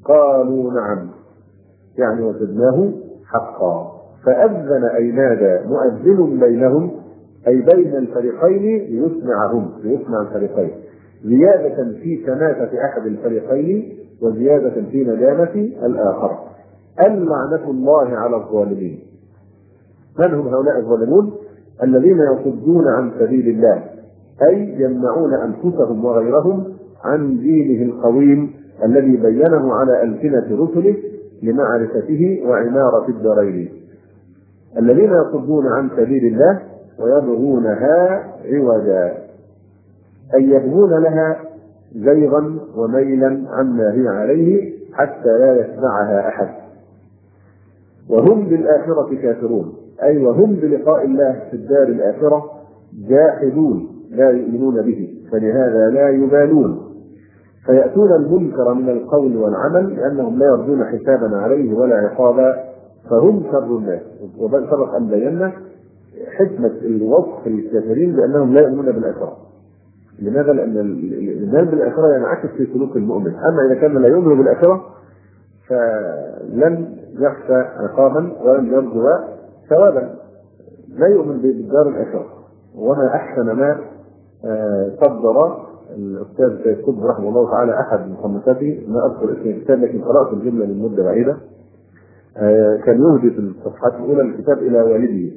قالوا نعم، يعني وجدناه حقا. فأذن أي نادى مؤذن بينهم، أي بين الفريقين، ليسمعهم، ليسمع الفريقين، زيادة في سماحة أحد الفريقين وزيادة في ندامة الآخر. اللعنة الله على الظالمين. من هم هؤلاء الظالمون؟ الذين يصدون عن سبيل الله، أي يمنعون أنفسهم وغيرهم عن دينه القويم الذي بينه على ألسنة رسله لمعرفته وعمارة الدارين. الذين يصدون عن سبيل الله ويبغونها عوجا، أي يبغون لها زيغا وميلا عما هي عليه حتى لا يتبعها أحد. وهم بالآخرة كافرون، أي وهم بلقاء الله في الدار الآخرة جاحدون، لا يؤمنون به، فلهذا لا يبالون، فيأتون المنكر من القول والعمل لأنهم لا يرجون حسابا عليه ولا عقابا، فهم شر الناس. وسبق أن بينا حكمة الوصف الكافرين بأنهم لا يؤمنون بالآخرة. لماذا؟ لأن الإيمان بالآخرة ينعكس في سلوك المؤمن، أما إذا كان لا يؤمن بالآخرة فلن يخشى عقابا ولن يرجو ثوابا، لا يؤمن بالدار الآخرة. وما أحسن ما صدر الأستاذ سيد قطب رحمه الله تعالى أحد مصنفاته، ما أذكر اسم الكتاب لكن قرأت الجملة من مدة بعيدة، كان يهدي في الصفحات الأولى الكتاب إلى والدي،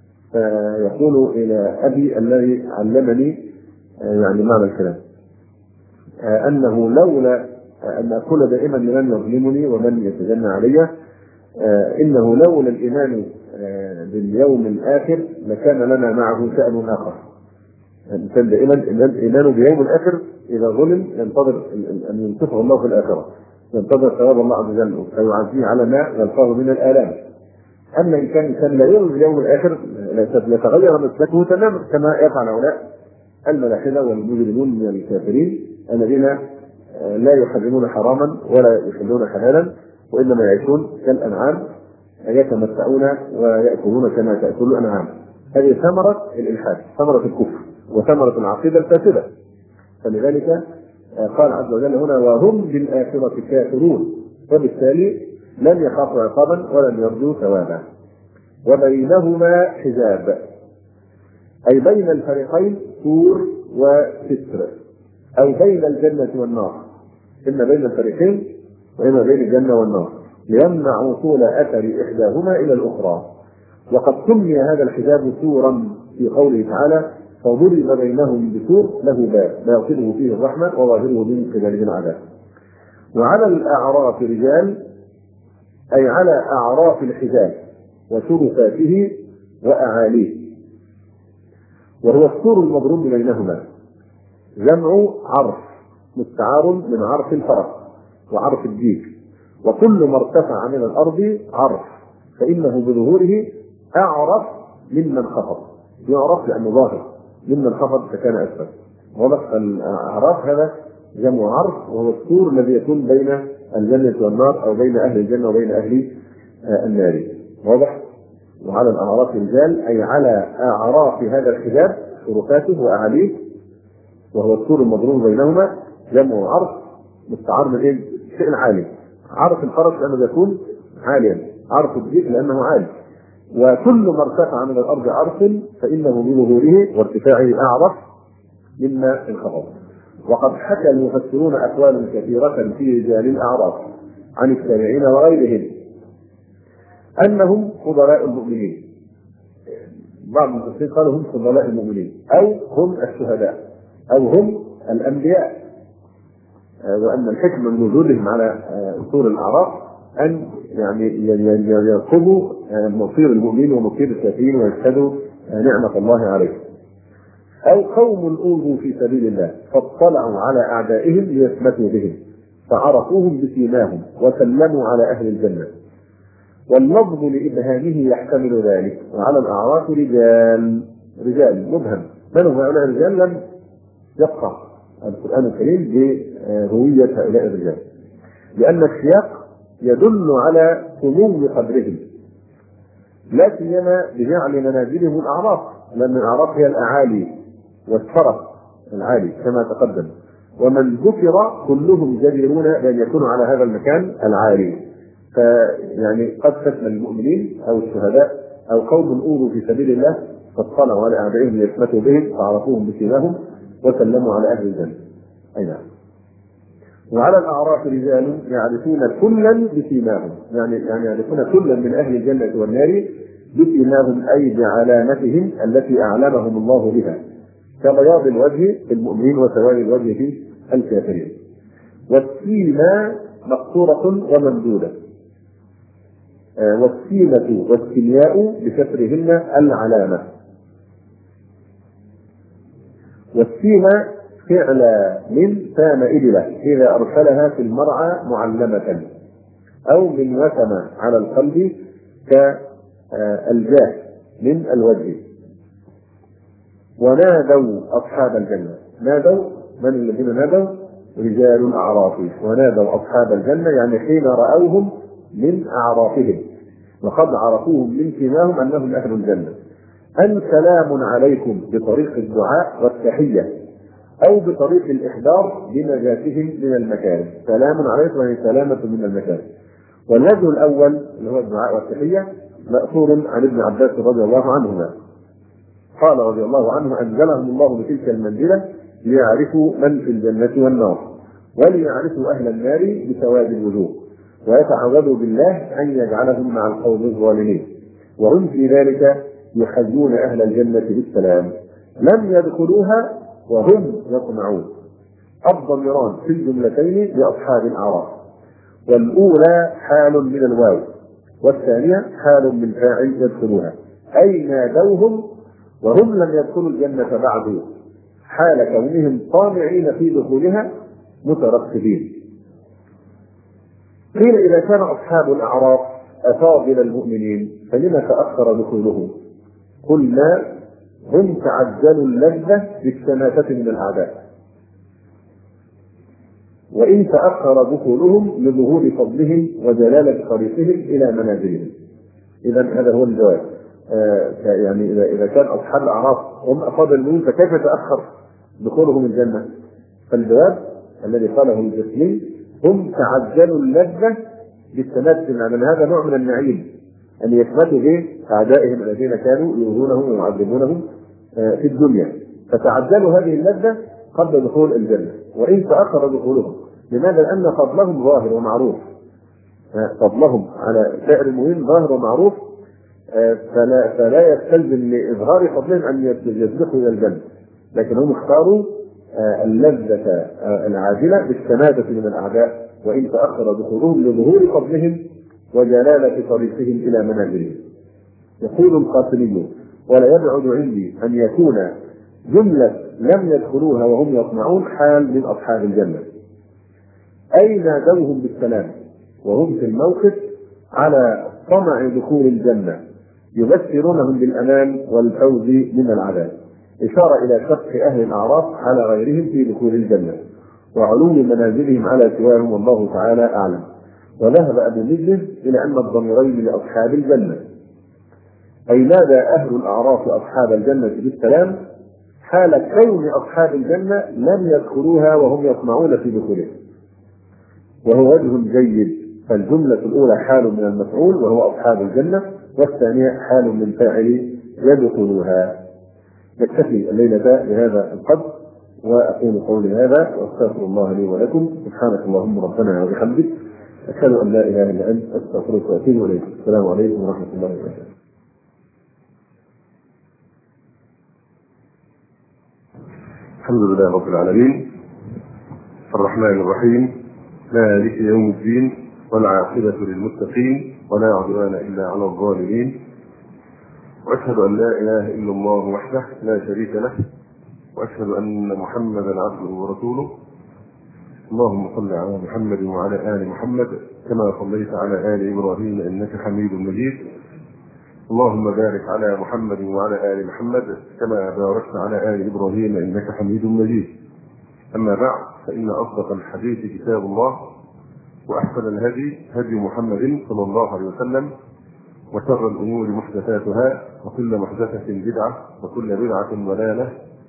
فيقول إلى أبي الذي علمني يعني معنى الكلام أنه لولا أن أقول دائما لمن يظلمني ومن يتجنى علي، إنه لولا الإيمان باليوم الآخر لكان لنا معه شأن آخر. الإنسان دائما الإيمان باليوم الآخر إذا ظلم ينتظر أن ينصفه الله في الآخرة، ينتظر ثواب الله عز وجل فيعزيه على ما يلقاه من الآلام. أما إن كان كان لا يؤمن باليوم الآخر لتغير مسلكه تماما كما يفعل هؤلاء الملاحدة والمجرمون من الكافرين الذين لا يحرمون حراما ولا يحلون حلالا، وإنما يعيشون كالأنعام يتمتعون ويأكلون كما تأكل الأنعام. هذه ثمرة الإلحاد، ثمرة الكفر، وثمرة العقيدة الفاسدة. فلذلك قال عز وجل هنا وهم بالآخرة كافرون، وبالتالي لن يخافوا عقابا ولن يرجوا ثوابا. وبينهما حجاب، أي بين الفريقين سور وستر، أو بين الجنة والنار، إما بين الفريقين وإما بين الجنة والنار، ليمنع وصول أثر إحداهما إلى الأخرى. وقد سمي هذا الحجاب سورا في قوله تعالى فضرب بينهم بسور له باب باطنه فيه الرحمة وظاهره من قبله العذاب. وعلى الأعراف رجال، أي على أعراف الحجاب وشرفاته وأعاليه، وهو السور المضروب بينهما، جمع عرف مستعار من عرف الفرس وعرف الديك، وكل ما ارتفع من الأرض عرف فإنه بظهوره أعرف ممن خفض، يعرف لأنه ظاهر، ممن خفض فكان أسفل. واضح؟ الأعراف هذا جمع عرف، وهو السور الذي يكون بين الجنة والنار أو بين أهل الجنة وبين أهل النار. واضح؟ وعلى الأعراف رجال، أي على أعراف هذا الحجاب شرفاته وأعاليه، وهو السور المضروب بينهما، جمع عرف مستعار من ايه؟ الشيء العالي. عرف الفرس لأنه يكون عاليا، عرف الديك لأنه عالي. وكل ما ارتفع من الأرض عرف فإنه بظهوره وارتفاعه أعرف مما انخفض. وقد حكى المفسرون أقوالا كثيرة في رجال الأعراف عن التابعين وغيرهم أنهم فضلاء المؤمنين. بعض المفسرين قالوا هم فضلاء المؤمنين، أو هم الشهداء، أو هم الأنبياء، وأن الحكمة من وجودهم على سور الأعراف أن يعني يرقبوا مصير المؤمنين ومصير الكافرين ويشهدوا نعمة الله عليهم. أو قوم أوذوا في سبيل الله فاطلعوا على أعدائهم ليثبتوا بهم فعرفوهم بسيماهم وسلموا على أهل الجنة. واللفظ لإبهامه يحتمل ذلك. وعلى الأعراف رجال، رجال مبهم، من هم هؤلاء الرجال؟ لم يقع القرآن الكريم بهوية هؤلاء الرجال، لأن السياق يدل على سمو قدرهم، لا سيما بجعل منازلهم الأعراف، لأن الأعراف هي الأعالي والشرف العالي كما تقدم. ومن ذكر كلهم جديرون بأن يكونوا على هذا المكان العالي. فيعني قد تشمل المؤمنين أو الشهداء أو قوم أوذوا في سبيل الله فاطلعوا على أعدائهم ليثبتوا بهم فعرفوهم بسيماهم وسلموا على أهل الجنة. أي نعم. وعلى الأعراف رجال يعرفون كلا بسيماهم، يعني يعني يعرفون كلا من أهل الجنة والنار بسيماهم أي بعلامتهم التي أعلمهم الله بها، كبياض الوجه في المؤمنين وسواد الوجه في الكافرين. والسيمة مقصورة وممدودة، آه والسيمة والسمياء بكسرهن العلامة. والسيمة فعل من سام إبلة إذا أرسلها في المرعى معلمة، أو من وسم على القلب كالجاه من الوجه. ونادوا أصحاب الجنة، نادوا من الذين نادوا؟ رجال أعراف. ونادوا أصحاب الجنة يعني حين رأوهم من أعرافهم وقد عرفوهم من سيماهم أنهم أهل الجنة، أن سلام عليكم بطريق الدعاء والتحية أو بطريق الإحضار بنجاتهم من المكاره. سلام عليكم يعني سلامة من المكاره. والوجه الأول اللي هو الدعاء والتحية مأثور عن ابن عباس رضي الله عنهما قال رضي الله عنه: أنزلهم الله بتلك المنزلة ليعرفوا من في الجنة والنار، وليعرفوا أهل النار بسواد الوجوه، ويتعوذوا بالله أن يجعلهم مع القوم الظالمين، وهم في ذلك يحيون أهل الجنة بالسلام، لم يدخلوها وهم يطمعون. الضميران في الجملتين لأصحاب الأعراف، والأولى حال من الواو، والثانية حال من فاعل يدخلوها، أي نادوهم وهم لم يدخلوا الجنة بعد، حال كونهم طامعين في دخولها مترقبين. قيل: إذا كان أصحاب الأعراف أفاضل المؤمنين فلما تأخر دخولهم؟ قلنا: هم تعجلوا اللذة بالشماتة من الأعداء، وإن تأخر دخولهم لظهور فضلهم وجلالة طريقهم إلى منازلهم. إذا هذا هو الجواب. آه يعني إذا إذا كان أصحاب الأعراف هم أفاضل المؤمنين فكيف تأخر دخولهم الجنة؟ فالجواب الذي قاله الجسمي: هم تعجلوا اللذة بالتمثل، لأن هذا نوع من النعيم أن يثبتوا به أعدائهم الذين كانوا يؤذونهم ويعذبونهم في الدنيا، فتعجلوا هذه اللذة قبل دخول الجنة. وإن تأخر دخولهم، لماذا؟ لأن فضلهم ظاهر ومعروف، فضلهم على سائر المؤمنين ظاهر ومعروف، فلا, فلا يستلزم لإظهار فضلهم أن يسبقوا إلى الجنة، لكن هم اختاروا اللذة العاجلة بالسمادة من الأعداء، وإن تأخر دخولهم لظهور فضلهم وجلالة طريقهم إلى منازلهم. يقول القاسمي: ولا يبعد عندي أن يكون جملة لم يدخلوها وهم يطمعون حال من أصحاب الجنة، أي نادوهم بالسلام وهم في الموقف على طمع دخول الجنة، يبشرونهم بالأمان والفوز من العذاب، إشارة إلى شق أهل الأعراف على غيرهم في دخول الجنة وعلو منازلهم على سواهم، والله تعالى أعلم. وذهب أبو مجلس إلى أن الضميرين لأصحاب الجنة، أي نادى أهل الأعراف أصحاب الجنة بالسلام حال كون أصحاب الجنة لم يدخلوها وهم يطمعون في دخولها، وهو وجه جيد. فالجملة الأولى حال من المفعول وهو أصحاب الجنة، والثانية حال من فاعل يدخلوها. نكتفي الليلة بهذا القدر، وأقول قولي هذا وأستغفر الله لي ولكم. سبحانك اللهم ربنا وبحمدك، أشهد أن لا إله إلا أنت، أستغفرك وأتوب إليك. السلام عليكم ورحمة الله وبركاته. الحمد لله رب العالمين، الرحمن الرحيم، مالك يوم الدين، والعاقبة للمتقين، ولا عدوان إلا على الظالمين. وأشهد أن لا إله إلا الله وحده لا شريك له، وأشهد أن محمدا عبده ورسوله. اللهم صل على محمد وعلى آل محمد كما صليت على آل إبراهيم إنك حميد مجيد. اللهم بارك على محمد وعلى آل محمد كما باركت على آل إبراهيم إنك حميد مجيد. أما بعد، فإن أصدق الحديث كتاب الله، وأحسن الهدي هدي محمد صلى الله عليه وسلم، وشر الأمور محدثاتها، وكل محدثة بدعة، وكل بدعة ضلالة،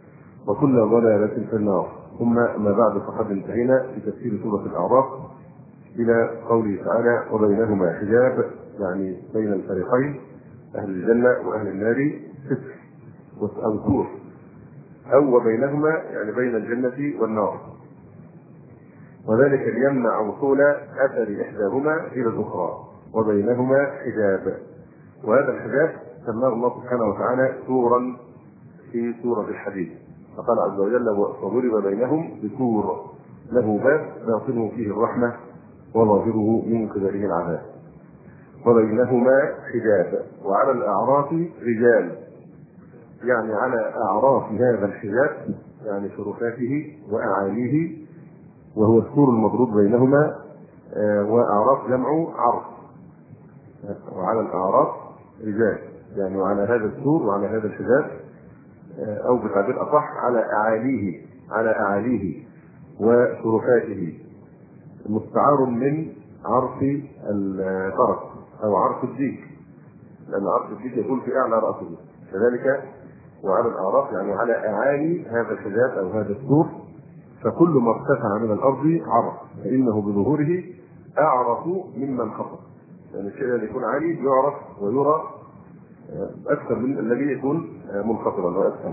وكل ضلالة في النار. ثم ما بعد فقد انتهينا في تفسير سورة الأعراف إلى قوله تعالى وبينهما حجاب، يعني بين الفريقين أهل الجنة وأهل النار ستر أو سور، أو وبينهما يعني بين الجنة والنار، وذلك ليمنع وصول أثر إحداهما إلى الأخرى، وبينهما حجاب. وهذا الحجاب سماه الله سبحانه وتعالى سورا في سورة الحديد، فقال عز وجل وضرب بينهم بسور له باب باطنه فيه الرحمة وظاهره من قبله العذاب، وبينهما حجاب. وعلى الأعراف رجال، يعني على أعراف هذا الحجاب يعني شرفاته وأعاليه، وهو السور المضروب بينهما، وأعراف جمع عرف. وعلى الأعراف رجال، يعني وعلى هذا السور وعلى هذا الحجاب، أو بتعبير أصح على أعاليه على أعاليه وشرفاته، مستعار من عرف الفرس أو عرف الديك، لأن عرف الديك يكون في أعلى رأسه، كذلك وعلى الأعراف يعني على أعالي هذا الحجاب أو هذا السور. فكل ما ارتفع من الأرض عرف، فإنه بظهوره أعرف ممن خفض، يعني الشيء الذي يكون عالي يعرف ويرى أكثر من الذي يكون منخفضا وأسفل.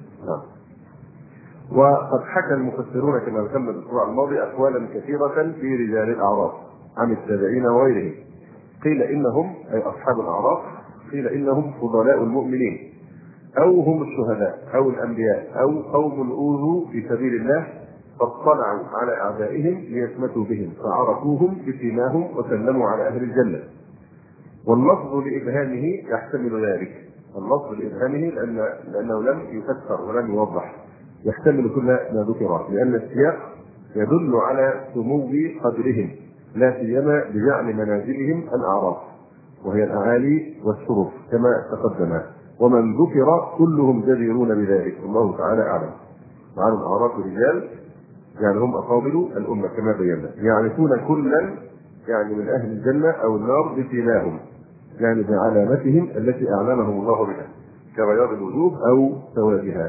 وقد حكى المفسرون كما ذكرنا الأسبوع الماضي أقوالا كثيرة في رجال الأعراف عن التابعين وغيرهم. قيل إنهم أي أصحاب الأعراف قيل إنهم فضلاء المؤمنين، أو هم الشهداء أو الأنبياء، أو قوم أوذوا في سبيل الله فاطلعوا على أعدائهم ليثبتوا بهم فعرفوهم بسيماهم وسلموا على أهل الجنة. واللفظ لإبهامه يحتمل ذلك، اللفظ لإبهامه لأن لأنه لم يفسر ولم يوضح، يحتمل كل ما ذكر، لأن السياق يدل على سمو قدرهم، لا سيما بجعل منازلهم الأعراف وهي الأعالي والشرف كما تقدم، ومن ذكر كلهم جديرون بذلك، والله تعالى أعلم. وعلى الأعراف رجال يعني هم أفاضل الأمة كما بينا، يعرفون كلا يعني من أهل الجنة أو النار بسيماهم، يعني بعلامتهم التي أعلمهم الله بها كبياض الوجوه أو سوادها.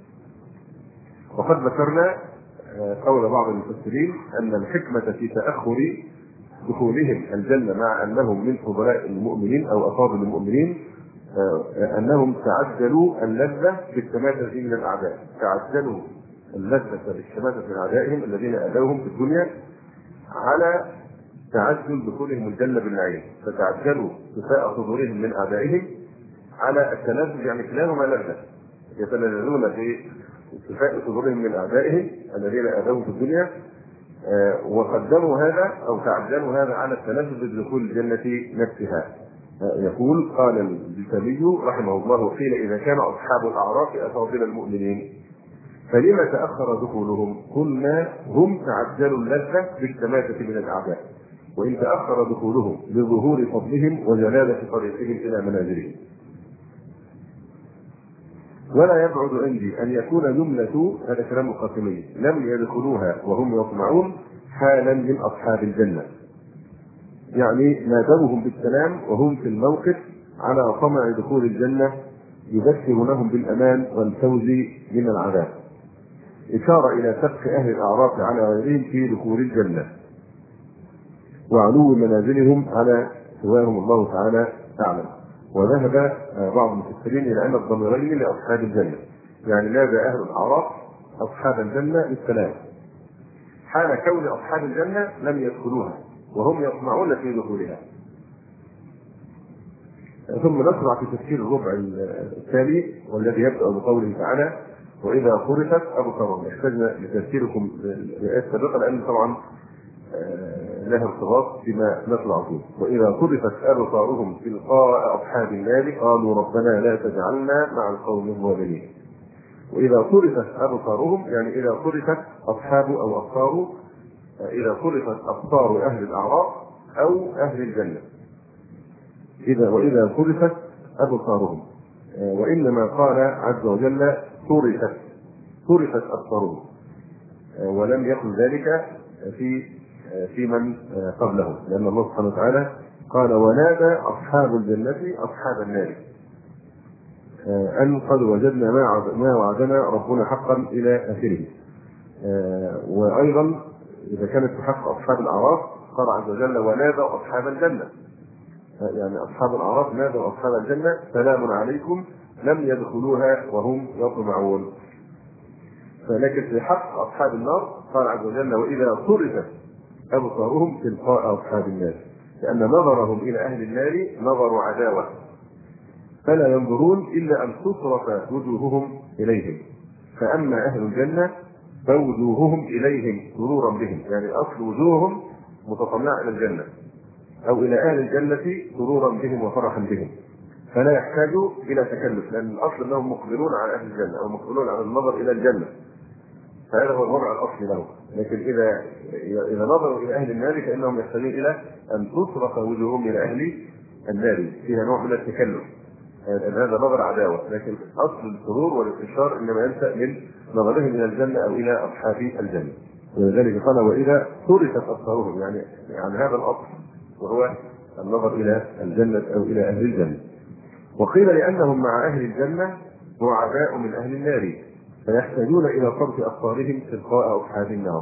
وقد ذكرنا قول بعض المفسرين أن الحكمة في تأخر دخولهم الجنة مع أنهم من فضلاء المؤمنين أو أفاضل المؤمنين أنهم تعجلوا اللذة بالتماسك من الأعداء، تعجلوا اللذة بالتماسك من أعدائهم الذين أذوهم في الدنيا على تعجل دخولهم الجنة بالنعيم، فتعجلوا شفاء صدورهم من أعدائهم على التلذذ، يعني كلاهما لذة، يتلذذون في شفاء صدورهم من أعدائهم الذين أذوهم في الدنيا، وقدموا هذا أو تعجلوا هذا على التلذذ بدخول الجنة نفسها. يقول قال الجسمي رحمه الله قيل إذا كان أصحاب الأعراف أفاضل المؤمنين فلما تأخر دخولهم؟ قلنا هم تعجلوا اللذة بالتماسك من الأعداء، وإن تأخر دخولهم لظهور فضلهم وجلالة طريقهم إلى منازلهم. ولا يبعد عندي أن يكون جملة هذا كلام القاسمي لم يدخلوها وهم يطمعون حالا من أصحاب الجنة، يعني نادوهم بالسلام وهم في الموقف على طمع دخول الجنة يبشرونهم بالأمان والفوز من العذاب، إشارة إلى سبق أهل الأعراف على غيرهم في دخول الجنة وعلو منازلهم على سواهم، الله تعالى أعلم. وذهب بعض المفسرين إلى أن الضميرين لأصحاب الجنة، يعني نادى أهل الأعراف أصحاب الجنة بالسلام حال كون أصحاب الجنة لم يدخلوها وهم يطمعون في دخولها. ثم نشرع في تفسير الربع الثاني والذي يبدأ بقوله تعالى وإذا صرفت أبصارهم. احتاجنا لتفسيركم الآيات السابقة لأن طبعا لها ارتباط بما نطلع فيه. وإذا صرفت أبصارهم تلقاء أصحاب النار قالوا ربنا لا تجعلنا مع القوم الظالمين. وإذا صرفت أبصارهم يعني إذا صرفت أصحاب أو أبصار، إذا صرفت أبصار أهل الأعراف أو أهل الجنة، إذا وإذا صرفت أبصارهم، وإنما قال عز وجل صرفت صرفت أبصارهم، ولم يكن ذلك في في من قبله، لأن الله سبحانه وتعالى قال ونادى أصحاب الجنة أصحاب النار، أن قد وجدنا ما وعدنا ربنا حقا إلى آخره. وأيضا إذا كانت في حق أصحاب الأعراف قال عز وجل ونادوا أصحاب الجنة، يعني أصحاب الأعراف نادوا أصحاب الجنة سلام عليكم لم يدخلوها وهم يطمعون. فلكن في حق أصحاب النار قال عز وجل وإذا صرفت أبصارهم تلقاء أصحاب النار، لأن نظرهم إلى أهل النار نظر عداوة فلا ينظرون إلا أن تصرف وجوههم إليهم، فأما أهل الجنة فوجوههم إليهم سرورا بهم، يعني أصل وجوههم متطلعة إلى الجنة أو إلى أهل الجنة سرورا بهم وفرحا بهم، فلا يحتاجوا إلى تكلف، لأن الأصل أنهم مقبلون على أهل الجنة أو مقبلون على النظر إلى الجنة، فهذا هو الوضع الأصلي لهم. لكن إذا إذا نظروا إلى أهل النار فإنهم يحتاجون إلى أن تصرف وجوههم إلى أهل النار، فيها نوع من التكلف، هذا نظر عداوة، لكن أصل السرور والانتشار إنما ينشأ من نظرهم إلى الجنة أو إلى أصحاب الجنة. ولذلك قال وإذا صرفت أبصارهم، يعني يعني هذا الأصل وهو النظر إلى الجنة أو إلى أهل الجنة. وقيل لأنهم مع أهل الجنة وعداء من أهل النار فيحتاجون إلى صرف أبصارهم تلقاء أصحاب النار.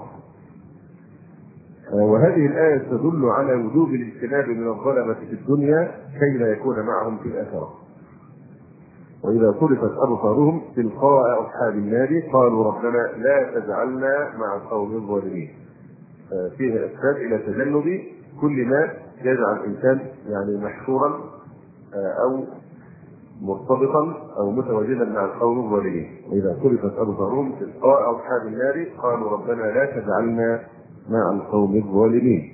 وهذه الآية تدل على وجوب الاجتناب من الظلمة في الدنيا كي لا يكون معهم في الآخرة. وإذا صرفت أبصارهم تلقاء أصحاب النار قالوا ربنا لا تجعلنا مع القوم الظالمين. فيه إرشاد إلى تجنب كل ما يجعل الإنسان يعني محشورا أو مرتبطا أو متواجدا مع القوم الظالمين. وإذا صرفت أبصارهم تلقاء أصحاب النار قالوا ربنا لا تجعلنا مع القوم الظالمين.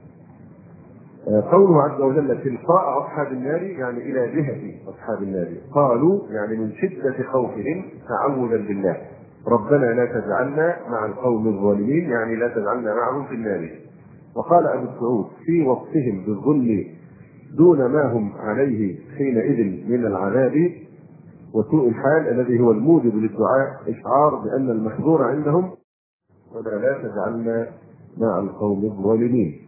قوله عز وجل تلقاء أصحاب النار يعني إلى جهة أصحاب النار، قالوا يعني من شدة خوفهم تعوذا بالله ربنا لا تجعلنا مع القوم الظالمين، يعني لا تجعلنا معهم في النار. وقال أبو السعود في وصفهم بالظلم دون ما هم عليه حينئذ من العذاب وسوء الحال الذي هو الموجب للدعاء إشعار بأن المحظور عندهم ولا لا تجعلنا مع القوم الظالمين.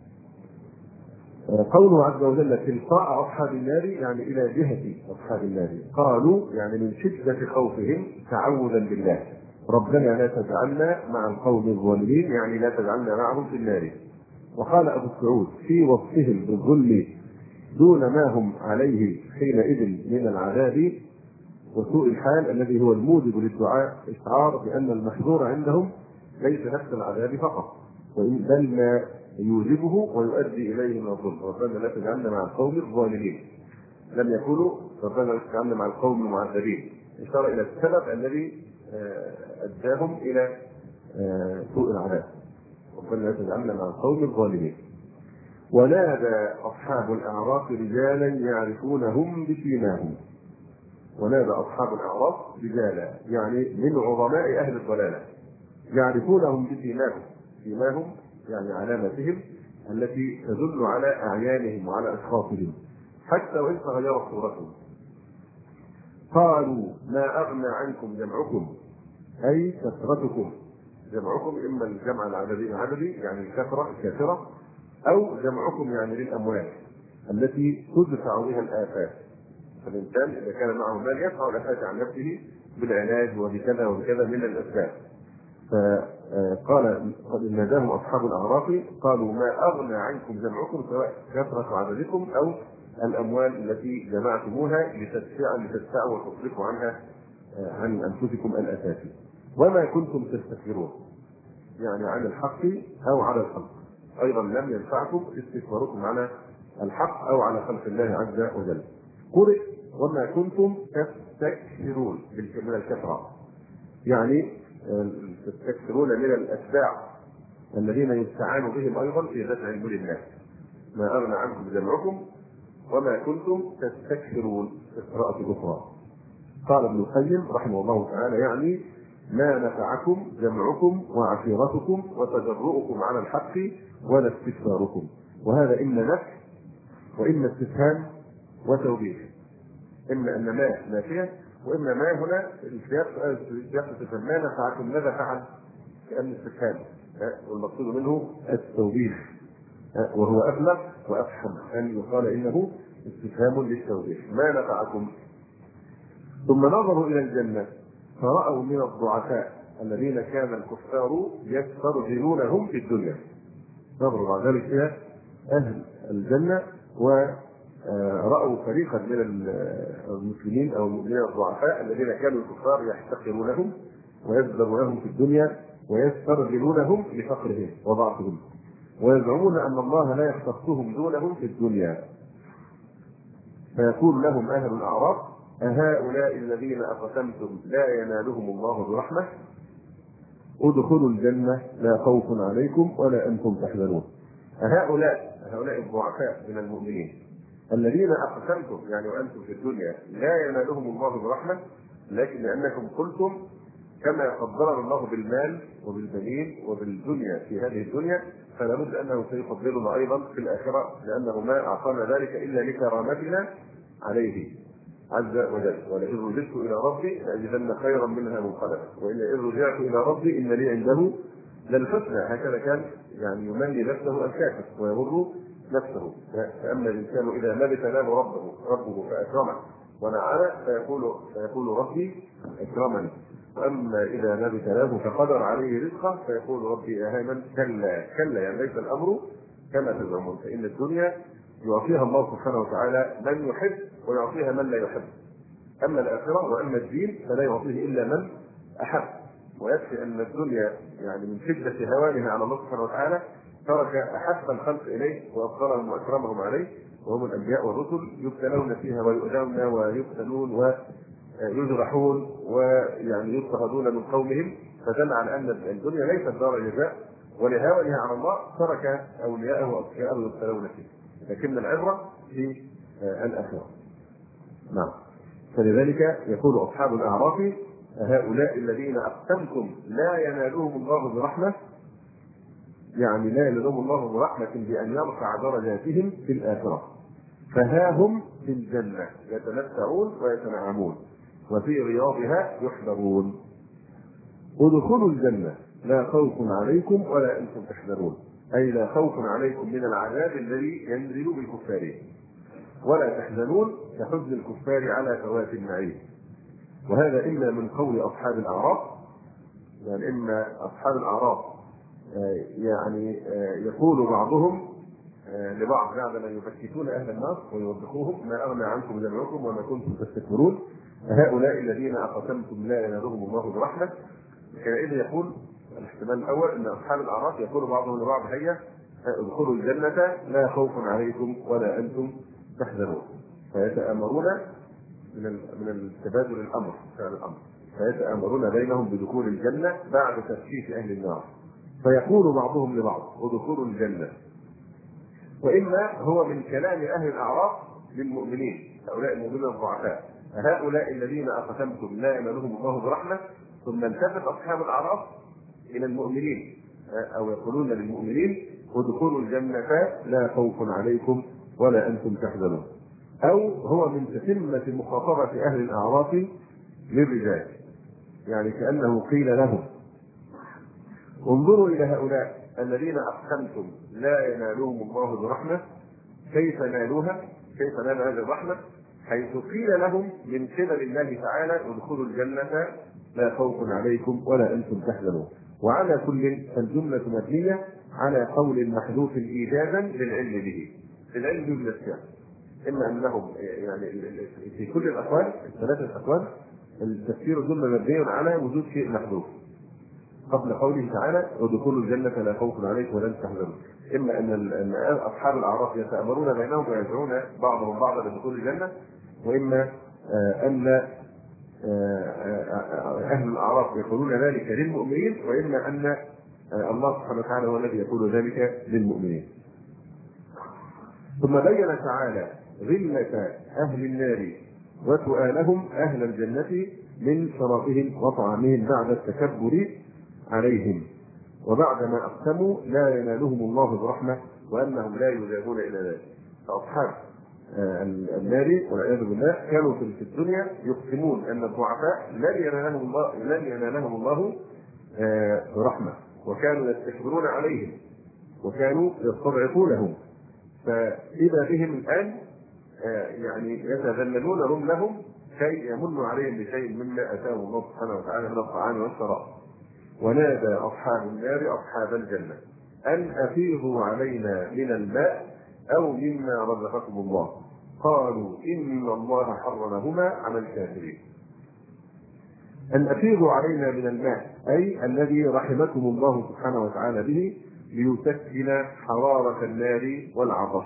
قوله عز وجل تلقاء أصحاب النار يعني إلى جهة أصحاب النار، قالوا يعني من شدة خوفهم تعوذا بالله ربنا لا تجعلنا مع القوم الظالمين، يعني لا تجعلنا معهم في النار. وقال أبو السعود في وصفهم بالظلم دون ما هم عليه حينئذ من العذاب وسوء الحال الذي هو الموجب للدعاء إشعار بأن المحظور عندهم ليس نفس العذاب فقط بل ما يوجبه ويؤدي إليه من الظلم. ربنا لا تجعلنا مع القوم الظالمين، لم يقولوا ربنا لا تجعلنا مع القوم المعذبين، إشارة إلى السبب الذي أداهم إلى سوء العذاب، ربنا لا تجعلنا مع القوم الظالمين. ونادى أصحاب الأعراف رجالا يعرفونهم بسيماهم، ونادى أصحاب الأعراف رجالا يعني من عظماء أهل الضلالة يعرفونهم بسيماهم، سيماهم يعني علامتهم التي تدل على أعيانهم وعلى أشخاصهم حتى وإن تغيرت صورتهم. قالوا ما أغنى عنكم جمعكم أي كثرتكم، جمعكم إما الجمع العددي العددي يعني الكثرة الكثرة أو جمعكم يعني للأموال التي تدفع بها الآفات. فالإنسان إذا كان معه مال يدفع الآفات عن نفسه بالعلاج وبكذا وبكذا من الأسباب. فقال قد ناداهم أصحاب الأعراف قالوا ما أغنى عنكم جمعكم سواء كثرة عددكم أو الأموال التي جمعتموها لتدفعوا لتدفعوا وتصرفوا عنها عن أنفسكم الآفات، وما كنتم تستكبرون يعني عن الحق أو على الخلق، أيضا لم ينفعكم استكباركم على الحق أو على خلق الله عز وجل. قرئ وما كنتم تستكبرون من الكثرة، يعني تستكثرون من الأتباع الذين يستعان بهم أيضا في دفع المال الناس. ما أغنى عنكم جمعكم وما كنتم تستكثرون في القراءة الأخرى. قال ابن القيم رحمه الله تعالى يعني ما نفعكم جمعكم وعشيرتكم وتجرؤكم على الحق ولا استكثاركم. وهذا إما نفي وإما استفهام وتوبيخ، إما أن ما نافية وإما ما هنا السياق استفهام ما نفعكم ماذا فعل كأن استفهام، والمقصود منه التوبيخ، وهو أبلغ وأفهم أن يقال إنه استفهام للتوبيخ. ما نفعكم ثم نظروا إلى الجنة فرأوا من الضعفاء الذين كان الكفار يسترجلونهم في الدنيا. نظروا بعد ذلك إلى أهل الجنة ورأوا فريقا من المسلمين أو من الضعفاء الذين كانوا الكفار يحتقرونهم ويزدرونهم في الدنيا ويسترجلونهم لفقرهم وضعفهم، ويزعمون أن الله لا يختصهم دونهم في الدنيا. فيقول لهم أهل الأعراف: أهؤلاء الذين أقسمتم لا ينالهم الله برحمة؟ ادخلوا الجنة لا خوف عليكم ولا أنتم تحزنون. أهؤلاء هؤلاء الضعفاء من المؤمنين الذين أقسمتم يعني وأنتم في الدنيا لا ينالهم الله برحمة، لكن لأنكم قلتم كما قدرنا الله بالمال وبالبنين وبالدنيا في هذه الدنيا فلا بد أنه سيفضلنا أيضا في الآخرة، لأنه ما أعطانا ذلك إلا لكرامتنا عليه عز وجل. ولئن رجعت إلى ربي لأجدن خيرا منها منقلبا، وإن رجعت إلى ربي إن لي عنده للحسنى. هكذا كان يعني يمني نفسه الكافر ويغر نفسه. فأما الإنسان إذا ما ابتلاه ربه ربه فأكرمه ونعمه فيقول فيقول ربي أكرمني، واما اذا ما ابتلاه فقدر عليه رزقه فيقول ربي اهانا. كلا كلا يعني ليس الامر كما تزعمون، فان الدنيا يعطيها الله سبحانه وتعالى من يحب ويعطيها من لا يحب. اما الاخره واما الدين فلا يعطيه الا من احب. ويكفي ان الدنيا يعني من شده هوانها على الله سبحانه وتعالى ترك احب الخلق اليه وافضلهم واكرمهم عليه وهم الانبياء والرسل، يبتلون فيها ويؤذون ويقتلون و يجرحون ويعني يضطهدون من قومهم. فدل على ان الدنيا ليست دار جزاء، ولهاونها على الله ترك اولياءه واصفياءه يبتلون فيه، لكن العبره في الاخره. نعم. فلذلك يقول اصحاب الاعراف: هؤلاء الذين اقسمتم لا ينالهم الله برحمه، يعني لا ينالهم الله برحمه بان يرفع درجاتهم في الاخره، فها هم في الجنه يتمتعون ويتنعمون وفي رياضها يحبرون. ادخلوا الجنة لا خوف عليكم ولا أنتم تحزنون، أي لا خوف عليكم من العذاب الذي ينزل بالكفار، ولا تحزنون كحزن الكفار على فوات النعيم. وهذا إما من قول أصحاب الأعراف، يعني إما أصحاب الأعراف يعني يقول بعضهم لبعض بعدما يبكتون أهل النار ويوبخوهم: ما أغنى عنكم جمعكم وما كنتم تستكبرون، هؤلاء الذين أقسمتم لا ينالهم الله برحمة. حينئذ يقول الاحتمال الأول أن أصحاب الأعراف يقول بعضهم لبعض: هيا ادخلوا الجنة لا خوف عليكم ولا أنتم تحزنون. فيتآمرون من من التبادل الأمر فعل الأمر، فيتآمرون بينهم بدخول الجنة بعد تفكيك أهل النار. فيقول بعضهم لبعض: ادخلوا الجنة. وإما هو من كلام أهل الأعراف للمؤمنين، هؤلاء المؤمنين الضعفاء: هؤلاء الذين أقسمتم لا ينالهم الله برحمة. ثم التفت أصحاب الأعراف إلى المؤمنين أو يقولون للمؤمنين: ادخلوا الجنة لا خوف عليكم ولا أنتم تحزنون. أو هو من تتمة مخاطبة أهل الأعراف للرجال، يعني كأنه قيل لهم: انظروا إلى هؤلاء الذين أقسمتم لا ينالهم الله برحمة، كيف نالوها؟ كيف نالوا هذه الرحمة؟ حيث قيل لهم من قبل الله تعالى: ادخلوا الجنة لا خوف عليكم ولا أنتم تحزنون. وعلى كل الجملة مبنية على قول محذوف إيجازا للعلم به، للعلم بالأشياء. إما أنهم يعني في كل الأقوال الثلاثة الأقوال التفسير الجملة مبني على وجود شيء محذوف قبل قوله تعالى: ادخلوا الجنة لا خوف عليكم ولا أنتم تحزنون. إما أن أصحاب الأعراف يتأمرون بينهم ويدعون بعضهم بعضا لدخول الجنة، وإما أن أهل الأعراف يقولون ذلك للمؤمنين، وإما أن الله سبحانه وتعالى هو الذي يقول ذلك للمؤمنين. ثم بين تعالى ذلة أهل النار وسؤالهم أهل الجنة من شرفهم وطعامهم بعد التكبر عليهم، وبعد ما أقسموا لا ينالهم الله برحمة وأنهم لا يجابون إلى ذلك. فأصحاب النار والعياذ بالله كانوا في الدنيا يقسمون أن الضعفاء لن ينالهم الله لن ينالهم الله برحمة، وكانوا يستكبرون عليهم وكانوا يستضعفونهم. فإذا بهم الآن يعني يتذللون هم لهم شيء يمن عليهم بشيء مما اتاهم الله سبحانه وتعالى من الطعام والشراب. ونادى اصحاب النار اصحاب الجنه ان افيضوا علينا من الماء او مما رزقكم الله، قالوا ان الله حرمهما على الكافرين. ان افيضوا علينا من الماء اي الذي رحمكم الله سبحانه وتعالى به ليسكن حراره النار والعطش.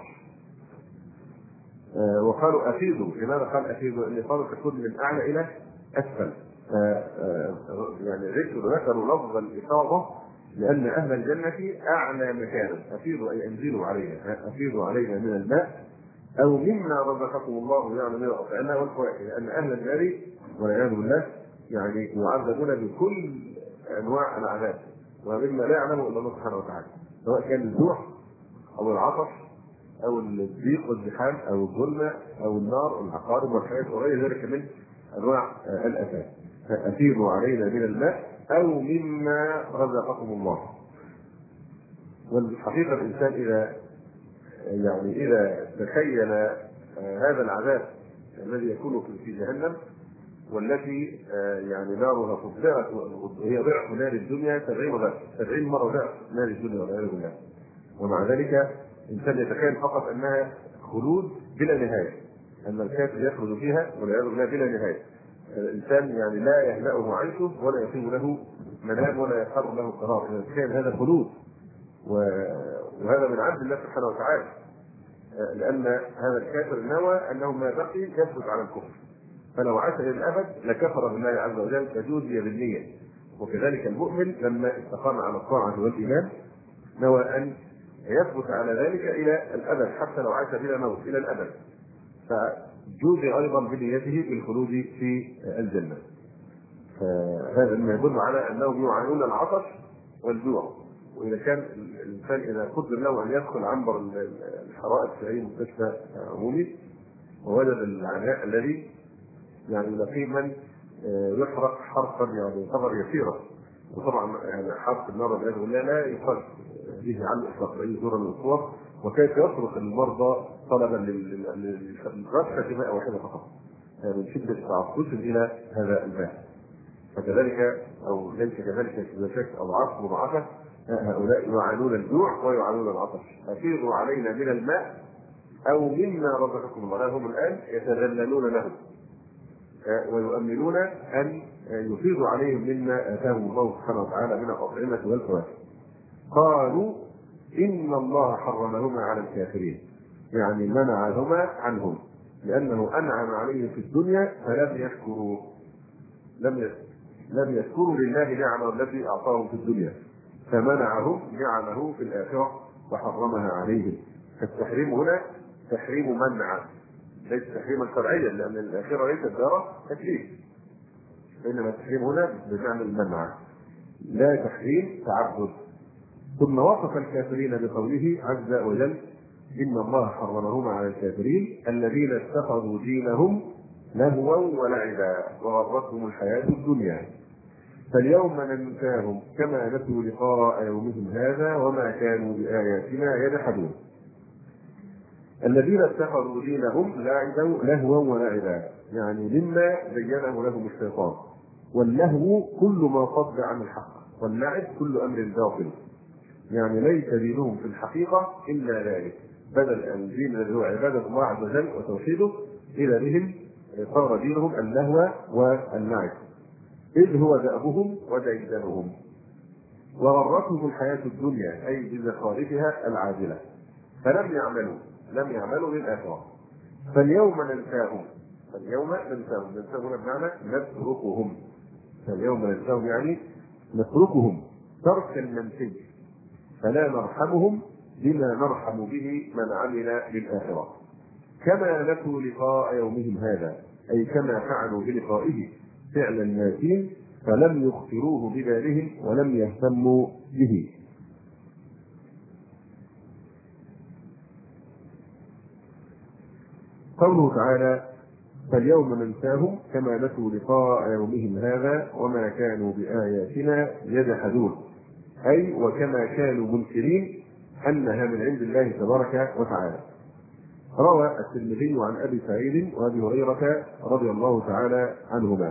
آه وقالوا افيضوا، لماذا قال افيضوا؟ لان الافاضه تكون من اعلى الى اسفل. آه يعني ذكروا ذكروا لفظ الافاضه لان اهل الجنه اعلى مكانا. افيضوا اي انزلوا علينا، افيضوا علينا من الماء او مما رزقكم الله يعني من الاطعمه والفواكه، لان اهل النار والعياذ بالله يعني يعذبون بكل انواع العذاب ومما لا يعلمه الا الله سبحانه وتعالى، سواء كان الجوع او العطش او الضيق والزحام او الظلمه او النار والعقارب والحياه وغير ذلك من انواع الاذى. فافيضوا علينا من الماء او مما رزقكم الله. والحقيقه الانسان اذا يعني اذا تخيل هذا العذاب الذي يكون في جهنم والتي يعني نارها فضلت وهي ضعف نار الدنيا سبعين مره ضعف نار الدنيا والعياذ بالله، ومع ذلك الانسان يتخيل فقط انها خلود بلا نهايه، ان الكافر يخلد فيها والعياذ بالله بلا نهايه. الانسان يعني لا يهدأه عيشه ولا يقيم له منام ولا يقر له قرار، يتخيل هذا خلود وهذا من عبد الله سبحانه وتعالى، لان هذا الكافر نوى انه ما بقي يثبت على الكفر، فلو عاش الى الابد لكفر بالله عز وجل فجوزي بالنيه. وكذلك المؤمن لما استقام على الطاعه والايمان نوى ان يثبت على ذلك الى الابد حتى لو عاش بلا موت الى الابد، فجوزي ايضا بنيته بالخلود في الجنه. فهذا ما يدل على انهم يعانون العطش والجوع. واذا كان الانسان اذا قدر له ان يدخل عنبر الحرائق في اي مستشفى عمومي ووجد العناء الذي يعني يلاقيه من يحرق حرقا يعني يعتبر يسيرا، وطبعا يعني حرق النار والعياذ بالله لا يقال به عن اطلاق اي صوره من الصور، وكيف يصرخ المرضى طلبا للرشفه ماء واحده فقط من يعني شده تعطشهم الى هذا الماء. فكذلك او ليس كذلك اذا شك اضعاف مضاعفه هؤلاء يعانون الجوع ويعانون العطش. افيضوا علينا من الماء او مما رزقكم الله. هم الان يتذللون له ويؤمنون ان يفيضوا عليهم مما اتاهم الله سبحانه وتعالى من الاطعمه والفواكه. قالوا ان الله حرمهما على الكافرين، يعني منعهما عنهم لانه انعم عليهم في الدنيا فلم يشكروا، لم لم يشكروا لله نعمه التي اعطاهم في الدنيا فمنعهم نعمه في الاخره وحرمها عليهم. فالتحريم هنا تحريم منع ليس تحريما شرعيا، لان الاخره ليست دار تكليف، انما التحريم هنا بمعنى المنع لا تحريم تعبد. ثم وصف الكافرين بقوله عز وجل ان الله حرمهما على الكافرين الذين اتخذوا دينهم لهوا ولعبا وغرتهم الحياه الدنيا فاليوم ننساهم كما نسوا لقاء يومهم هذا وما كانوا باياتنا يجحدون. الذين اتخذوا دينهم لهوا ولعبا يعني مما زينه لهم الشيطان، واللهو كل ما صد عن الحق، واللعب كل امر باطل، يعني ليس دينهم في الحقيقه الا ذلك، بدل ان دين الذي هو عباده الله عز وجل وتوحيده الى بهم صار دينهم اللهو واللعب، اذ هو دأبهم وديدنهم. وغرتهم الحياه الدنيا اي بزخارفها العاجله فلم يعملوا لم يعملوا للآخرة. فاليوم ننساهم، فاليوم ننساهم، ننساهم بمعنى نتركهم، فاليوم ننساهم يعني نتركهم ترك المنسي، فلا نرحمهم بما نرحم به من عمل للآخرة. كما نسوا لقاء يومهم هذا أي كما فعلوا بلقائه فعل الناسين فلم يخطروه ببالهم ولم يهتموا به. قوله تعالى فاليوم ننساهم كما نسوا لقاء يومهم هذا وما كانوا بآياتنا يجحدون، أي وكما كانوا منكرين أنها من عند الله تبارك وتعالى. روى الترمذي عن ابي سعيد وابي هريره رضي الله تعالى عنهما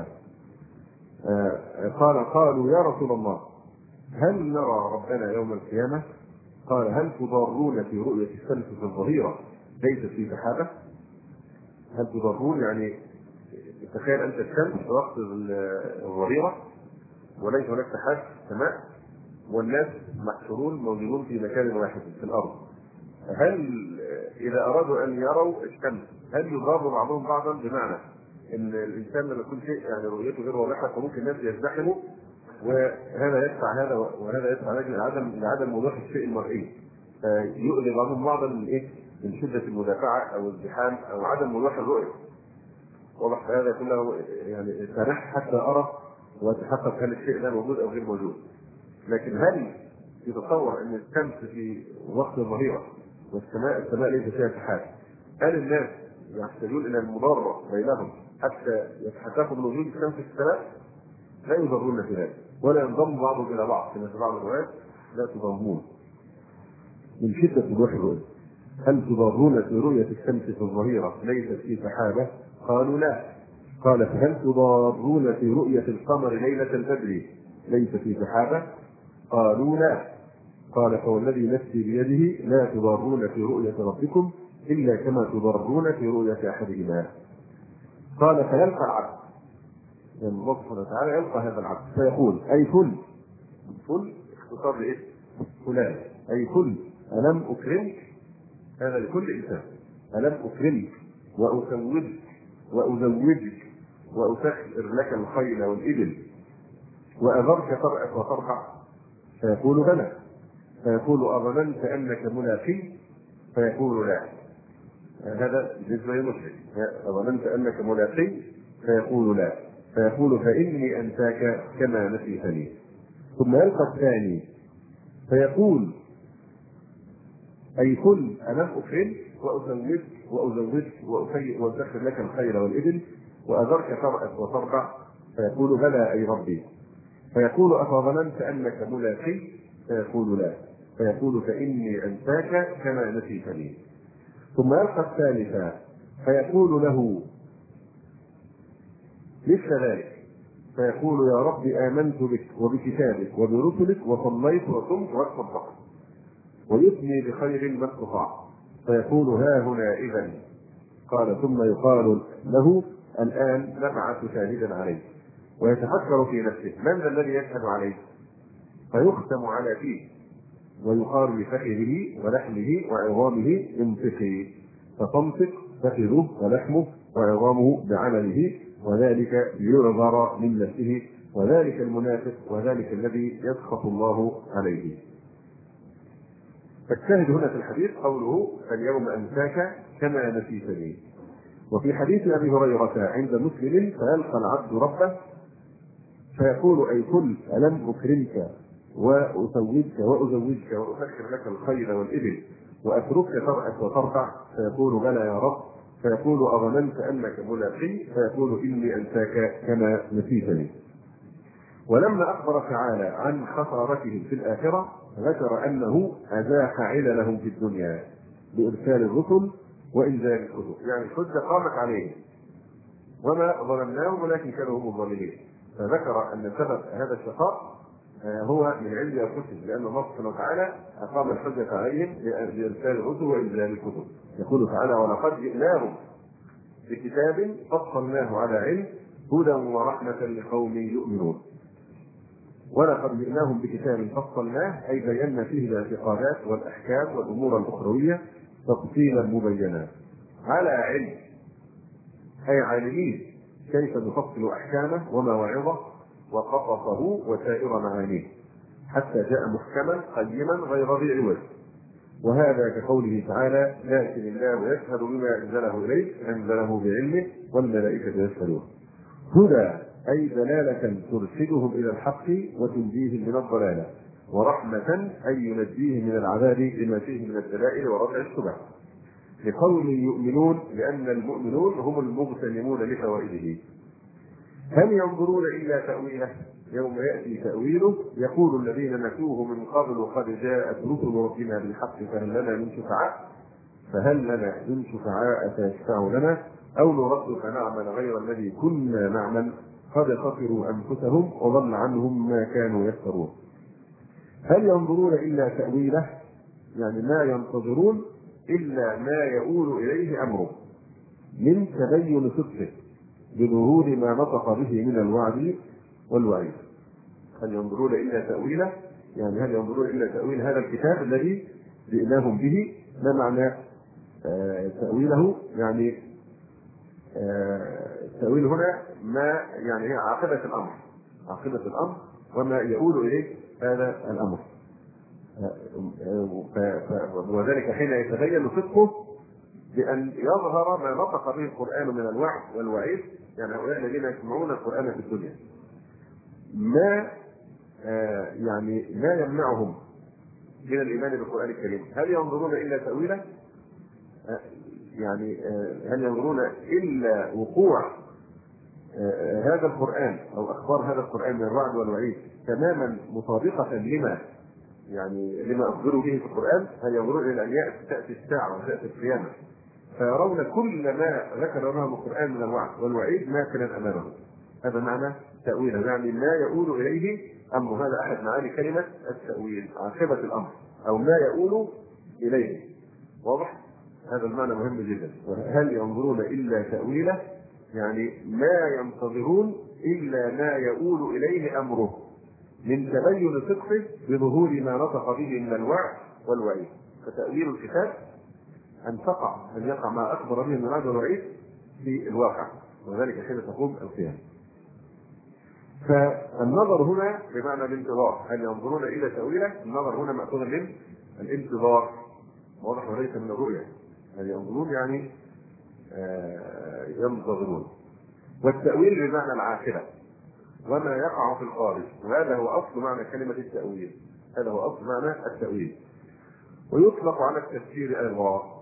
قال قالوا يا رسول الله هل نرى ربنا يوم القيامه؟ قال هل تضارون في رؤيه الشمس في الظهيره ليست في سحابه؟ هل تضارون يعني تخيل انت الشمس في وقت الظهيره وليس هناك سحاب في السماء والناس محشورون موجودون في مكان واحد في الارض، هل اذا ارادوا ان يروا الشمس هل يضار بعضهم بعضا؟ بمعنى ان الانسان لما يكون شيء يعني رؤيته غير واضحه فممكن الناس يزدحموا وهذا يدفع هذا وهذا يدفع لعدم لعدم وضوح الشيء المرئي، يؤذي بعضهم بعضا من ايه؟ من شده المدافعه او الازدحام او عدم وضوح الرؤيه. واضح هذا كله يعني سنح حتى ارى واتحقق هل الشيء ده موجود او غير موجود. لكن هل يتصور ان الشمس في وقت الظهيره والسماء السماء ليس فيها سحاب، هل الناس يحتاجون الى المضاره بينهم حتى يتحققوا من وجود الشمس في السماء؟ لا يضرون في ذلك ولا ينضم بعضهم الى بعض كما في بعض الروايات لا تضامون من شده وضوح الرؤيه. هل تضارون في رؤيه الشمس في الظهيره ليست في سحابه؟ قالوا لا. قال فهل تضارون في رؤيه القمر ليله البدر ليس في سحابه؟ قالوا لا. قال فوالذي نفسي بيده لا تضارون في رؤيه ربكم الا كما تضارون في رؤيه احدهما. قال فيلقى العبد يعني الله سبحانه وتعالى يلقى هذا العبد فيقول اي فل فل اختصار لايه؟ فلان اي فل الم اكرمك، هذا لكل انسان، الم اكرمك واسودك وازوجك واسخر لك الخيل والابل واذرك ترأس وترفع؟ فيقول بلى. فيقول اظننت انك ملاقي؟ فيقول لا. هذا بالنسبه للمشرك، اظننت انك ملاقي؟ فيقول لا. فيقول فاني انساك كما نسيتني. ثم يلقى الثاني فيقول اي قل الم اكرمك وازوجك وازوجك واسخر لك الخيل والابل واذرك ترأس وتربع؟ فيقول بلى اي ربي. فيقول افظننت انك ملاقي؟ فيقول لا. فيقول فاني انساك كما نسيتني. ثم يلقى الثالث فيقول له مثل ذلك فيقول يا رب امنت بك وبكتابك وبرسلك وصليت وصمت وتصدقت ويثني بخير ما استطاع. فيقول ها هنا اذن. قال ثم يقال له الان نبعث شاهدا عليه. ويتفكر في نفسه من ذا الذي يشهد عليه؟ فيختم على فيه ويقال لفخذه ولحمه وعظامه انفقي، فتنطق فخذه ولحمه وعظامه بعمله، وذلك ليعذر من نفسه، وذلك المنافق وذلك الذي يسخط الله عليه. فالشاهد هنا في الحديث قوله اليوم انساك كما نسيتني. وفي حديث ابي هريره عند مسلم فيلقى العبد ربه فيقول اي كل الم اكرمك واسوجك وازوجك واسخر لك الخيل والابل واتركك ترأس وترفع؟ فيقول بلى يا رب. فيقول اظننت انك ملاقي؟ فيقول اني انساك كما نسيتني. ولما اخبر تعالى عن خسارتهم في الاخره ذكر انه ازاح عللهم في الدنيا بارسال الرسل وانزال الكتب، يعني الحجه قامت عليهم وما ظلمناهم ولكن كانوا هم الظالمين. فذكر ان سبب هذا الشقاء هو من عند انفسهم، لان الله سبحانه وتعالى اقام الحجه عليهم بارسال الرسل وانزال الكتب. يقول تعالى ولقد جئناهم بكتاب فصلناه على علم هدى ورحمه لقوم يؤمنون. ولقد جئناهم بكتاب فصلناه اي بينا فيه الاعتقادات والاحكام والامور الاخرويه تفصيلا مبينا على علم، اي عالمين كيف نفصل احكامه ومواعظه وقصصه وسائر معانيه حتى جاء محكما قيما غير ذي عوج. وهذا كقوله تعالى لكن الله يشهد بما انزله اليك انزله بعلمه والملائكه يشهدون. هدى اي دلاله ترشدهم الى الحق وتنجيهم من الضلاله، ورحمه اي ينجيهم من العذاب لما فيه من الدلائل ورفع الشبه لقوم يؤمنون، لان المؤمنون هم المغتنمون لفوائده. هل ينظرون الا تاويله يوم ياتي تاويله يقول الذين نسوه من قبل قد جاءت رسل ربنا بالحق فهل لنا من شفعاء؟ فهل لنا من شفعاء فيشفعوا لنا أو نرد فنعمل غير الذي كنا نعمل قد خسروا أنفسهم وضل عنهم ما كانوا يفترون. هل ينظرون إلا تأويله، يعني ما ينتظرون إلا ما يؤول إليه أمره من تبين صدقه بظهور ما نطق به من الوعد والوعيد. هل ينظرون إلا تأويله، يعني هل ينظرون إلا تأويل هذا الكتاب الذي جئناهم به. ما معنى آه تأويله؟ يعني آه تأويل هنا ما يعني هي عاقبة الأمر، عاقبة الأمر وما يؤول إليه هذا الأمر. وذلك حين يتبين صدقه بأن يظهر ما نطق به القرآن من الوعد والوعيد، يعني هؤلاء الذين يسمعون القرآن في الدنيا ما آه يعني ما يمنعهم من الإيمان بالقرآن الكريم. هل ينظرون إلا تأويله؟ آه يعني آه هل ينظرون إلا وقوع آه هذا القرآن أو أخبار هذا القرآن من الوعد والوعيد تماما مطابقة لما يعني لما أخبروا به في القرآن؟ هل ينظرون إلى أن تأتي الساعة وتأتي القيامة فيرون كل ما ذكر لهم القرآن من الوعد والوعيد ماثلا أمامهم؟ هذا معنى تأويله، يعني ما يؤول إليه أمر. هذا أحد معاني كلمة التأويل، عاقبة الأمر أو ما يؤول إليه. واضح؟ هذا المعنى مهم جدا. هل ينظرون إلا تأويله، يعني ما ينتظرون إلا ما يؤول إليه أمره من تبين صدقه بظهور ما نطق به من الوعد والوعيد. فتأويل الكتاب أن تقع أن يقع ما أخبر به من الوعد والوعيد في الواقع، وذلك حين تقوم القيامة. فالنظر هنا بمعنى الانتظار. هل ينظرون إلى تأويله؟ النظر هنا مأخوذ من الانتظار، واضح، وليس من الرؤية. هل ينظرون يعني آه ينتظرون. والتأويل بمعنى العاقبة وما يقع في الخارج، وهذا هو أصل معنى كلمة التأويل. هذا هو أصل معنى التأويل. ويطلق على التفسير أيضا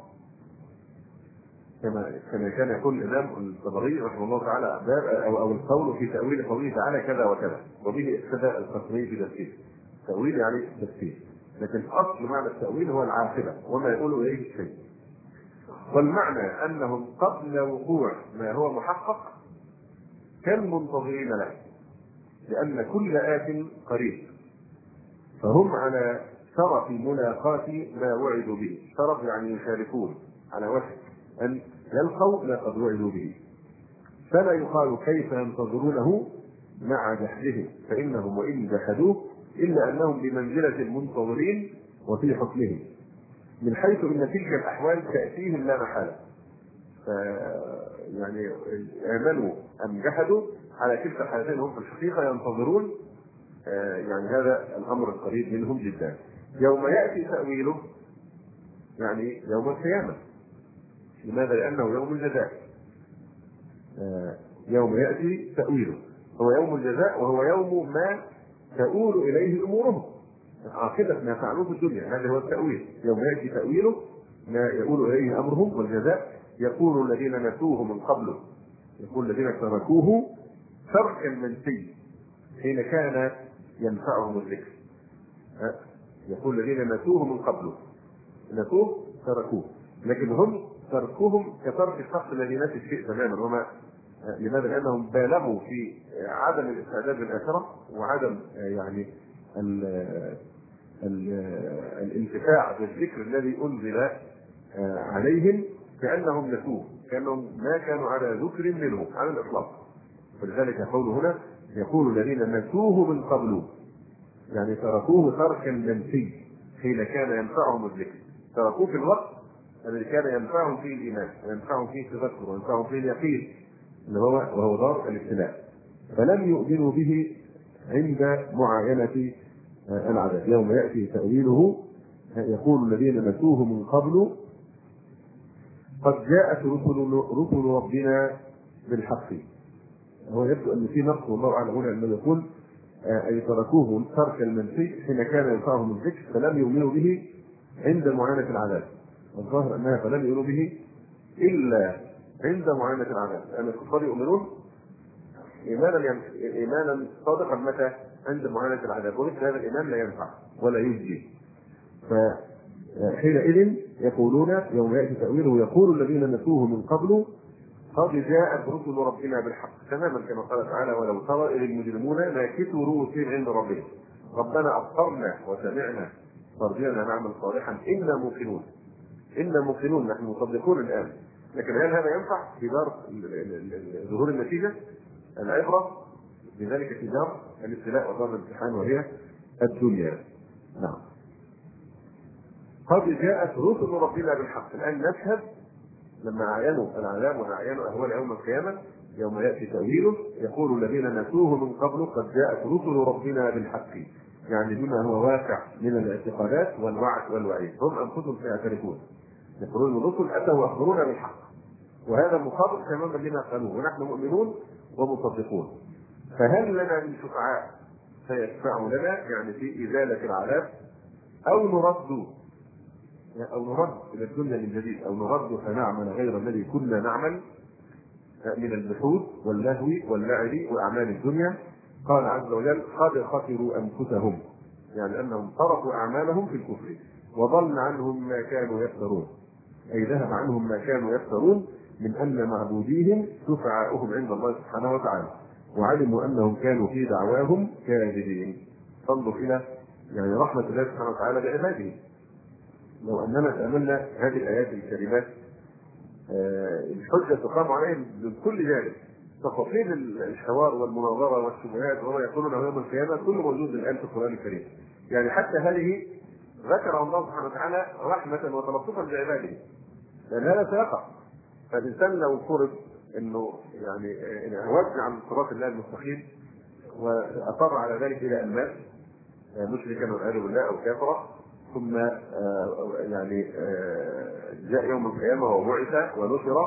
كما كما كان يقول الإمام الطبري رحمه الله تعالى أو أو القول في تأويل قوله تعالى كذا وكذا، وبه ابتدأ القسمي في تفسير. تأويل يعني تفسير، لكن أصل معنى التأويل هو العاقبة وما يقول إليه الشيء. والمعنى أنهم قبل وقوع ما هو محقق كالمنتظرين له، لأن كل آت قريب، فهم على شرف ملاقاة ما وعدوا به. شرف يعني يشاركون على وجه أن يلقوا ما قد وعدوا به، فلا يقال كيف ينتظرونه مع جحدهم، فإنهم وإن جحدوه إلا أنهم بمنزلة المنتظرين وفي حكمهم، من حيث أن تلك الأحوال تأتيهم لا محالة. يعني آمنوا أم جحدوا على تلك الحالتين هم في الحقيقة ينتظرون يعني هذا الأمر القريب منهم جدا. يوم يأتي تأويله يعني يوم القيامة. لماذا؟ لأنه يوم الجزاء. يوم يأتي تأويله هو يوم الجزاء، وهو يوم ما تؤول إليه أمورهم، عاقبة ما فعلوه في الدنيا. هذا هو التأويل. يوم يأتي تأويله ما يؤول إليه أمرهم والجزاء. يقول الذين نسوه من قبله، يقول الذين تركوه تركا منسيا حين كان ينفعهم الذكر. يقول الذين نسوه من قبله، نسوه تركوه، لكن هم تركوهم كترك الشخص الذي نسي الشيء تماما. وما لماذا؟ لأنهم بالغوا في عدم الاستعداد بالآخرة وعدم يعني ال ال الانتفاع بالذكر الذي أنزل عليهم، كأنهم نسوه، كأنهم ما كانوا على ذكر منه على الإطلاق. ولذلك يقول هنا يقول الذين نسوه من قبل، يعني تركوه تركا منسي حين كان ينفعهم الذكر. تركوه في الوقت الذي كان ينفعهم فيه الإيمان وينفعهم فيه التذكر وينفعهم فيه اليقين، اللي هو وهو دار الابتلاء، فلم يؤمنوا به عند معاينة العذاب. يوم يأتي تأويله يقول الذين نسوه من قبل قد جاءت رسل رسل ربنا بالحق. هو يبدو أن في نقص، والله أعلم هنا أنه يقول أي تركوه ترك المنسي حين كان ينفعهم الذكر فلم يؤمنوا به عند معاينة العذاب. والظاهر أنها فلم يؤمنوا به إلا عند معاينة العذاب، لأن الكفار يؤمنون إيمانا إيمانا صادقا متى؟ عند معاينة العذاب، ومثل هذا الإيمان لا ينفع ولا يجزي. حينئذ يقولون يوم يأتي تأويله يقول الذين نسوه من قبل قد جاءت رسل ربنا بالحق، تماما كما قال تعالى ولو ترى إذ المجرمون ناكسوا رؤوسهم عند ربهم ربنا أبصرنا وسمعنا فارجعنا نعمل صالحا إنا موقنون. إنا موقنون، نحن مصدقون الآن. لكن هل هذا ينفع في دار ظهور النتيجة؟ العبرة بذلك في دار الابتلاء ودار الامتحان وهي الدنيا. نعم. قد جاءت رسل ربنا بالحق، الآن نشهد لما أعينوا العذاب وأعينوا أهوال يوم القيامة يوم يأتي تأويله يقول الذين نسوه من قبل قد جاءت رسل ربنا بالحق، يعني بما هو واقع من الاعتقادات والوعد والوعيد، هم أنفسهم سيعترفون يقولون الرسل أتوا وأخبرونا بالحق، وهذا مخالف تماما لما قالوه، ونحن مؤمنون ومصدقون. فهل لنا من شفعاء سيشفعوا لنا يعني في إزالة العذاب، أو نرد أو نرد إلى الدنيا من جديد، أو نرد فنعمل غير الذي كنا نعمل من الجحود واللهو واللعب وأعمال الدنيا؟ قال عز وجل قد خسروا أنفسهم، يعني أنهم تركوا أعمالهم في الكفر وضل عنهم ما كانوا يفترون، أي ذهب عنهم ما كانوا يفترون من أن معبوديهم شفعاؤهم عند الله سبحانه وتعالى، وعلموا أنهم كانوا في دعواهم كاذبين. تنظر إلى يعني رحمة الله سبحانه وتعالى بعباده. لو أننا تأملنا هذه الآيات الكريمات الحجة تقام عليهم من كل جانب، تفاصيل الحوار والمناظرة والشبهات وما يقولونه يوم القيامة كله موجود الآن في القرآن الكريم. يعني حتى هذه ذكر الله سبحانه وتعالى رحمة وتلطفا بعباده، لأن هذا سيقع. فالإنسان لو فرض أنه يعني وجه عن صراط الله المستقيم وأصر على ذلك إلى أن مات مشركا والعياذ بالله أو كافرا، ثم يعني جاء يوم القيامة وبعث ونشر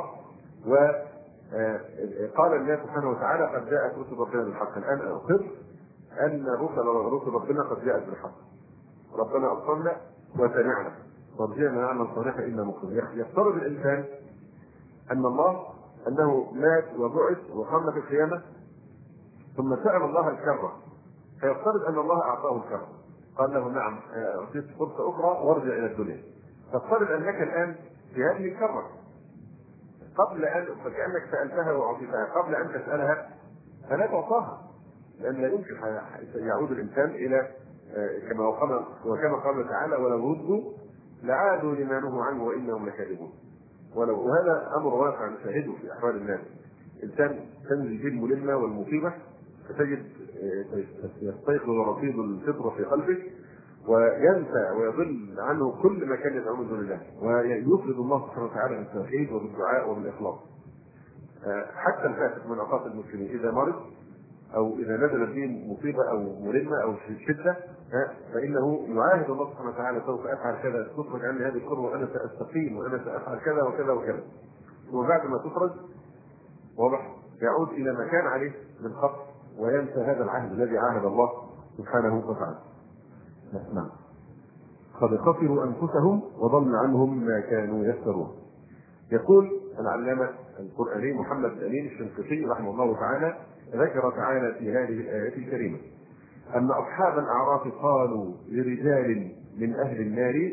وقال الله سبحانه وتعالى قد جاءت رسل ربنا بالحق، الآن أقر أن رسل رسل ربنا قد جاءت بالحق، ربنا أبصرنا وسمعنا وارجعنا نعمل صالحا إنا موقنون. يفترض الإنسان أن الله أنه مات وبعث وقام في القيامة ثم سأل الله الكرة، فيفترض أن الله أعطاه الكرة، قال له نعم أعطيت فرصة أخرى وارجع إلى الدنيا. فافترض أنك الآن في هذه الكرة قبل أن فكأنك سألتها وأعطيتها، قبل أن تسألها فلا تعطاها، لأن لا يمكن يعود الإنسان إلى كما قال وكما قال تعالى ولو ردوا لعادوا لما نهوا عنه وإنهم لكاذبون. ولو وهذا أمر واقع نشاهده في أحوال الناس، إنسان تنزل به الملمة والمصيبة فتجد يستيقظ رصيد الفطرة في قلبه وينسى ويضل عنه كل ما كان يدعو من دون الله، ويفرض الله سبحانه وتعالى بالتوحيد وبالدعاء وبالإخلاص. حتى الفاسق من أوقات المسلمين إذا مرض أو إذا نزل به مصيبة أو ملمة أو شدة فإنه يعاهد الله سبحانه وتعالى سوف أفعل كذا، تخرج عني هذه الكرة وأنا سأستقيم وأنا سأفعل كذا وكذا وكذا، وبعد ما تخرج واضح يعود إلى ما كان عليه من خطأ وينسى هذا العهد الذي عاهد الله سبحانه وتعالى. نعم. قد خسروا أنفسهم وضل عنهم ما كانوا يفترون. يقول العلامة القرآني محمد الأمين الشنقيطي رحمه الله تعالى ذكر تعالى في هذه الآيات الكريمة أن أصحاب الأعراف قالوا لرجال من أهل النار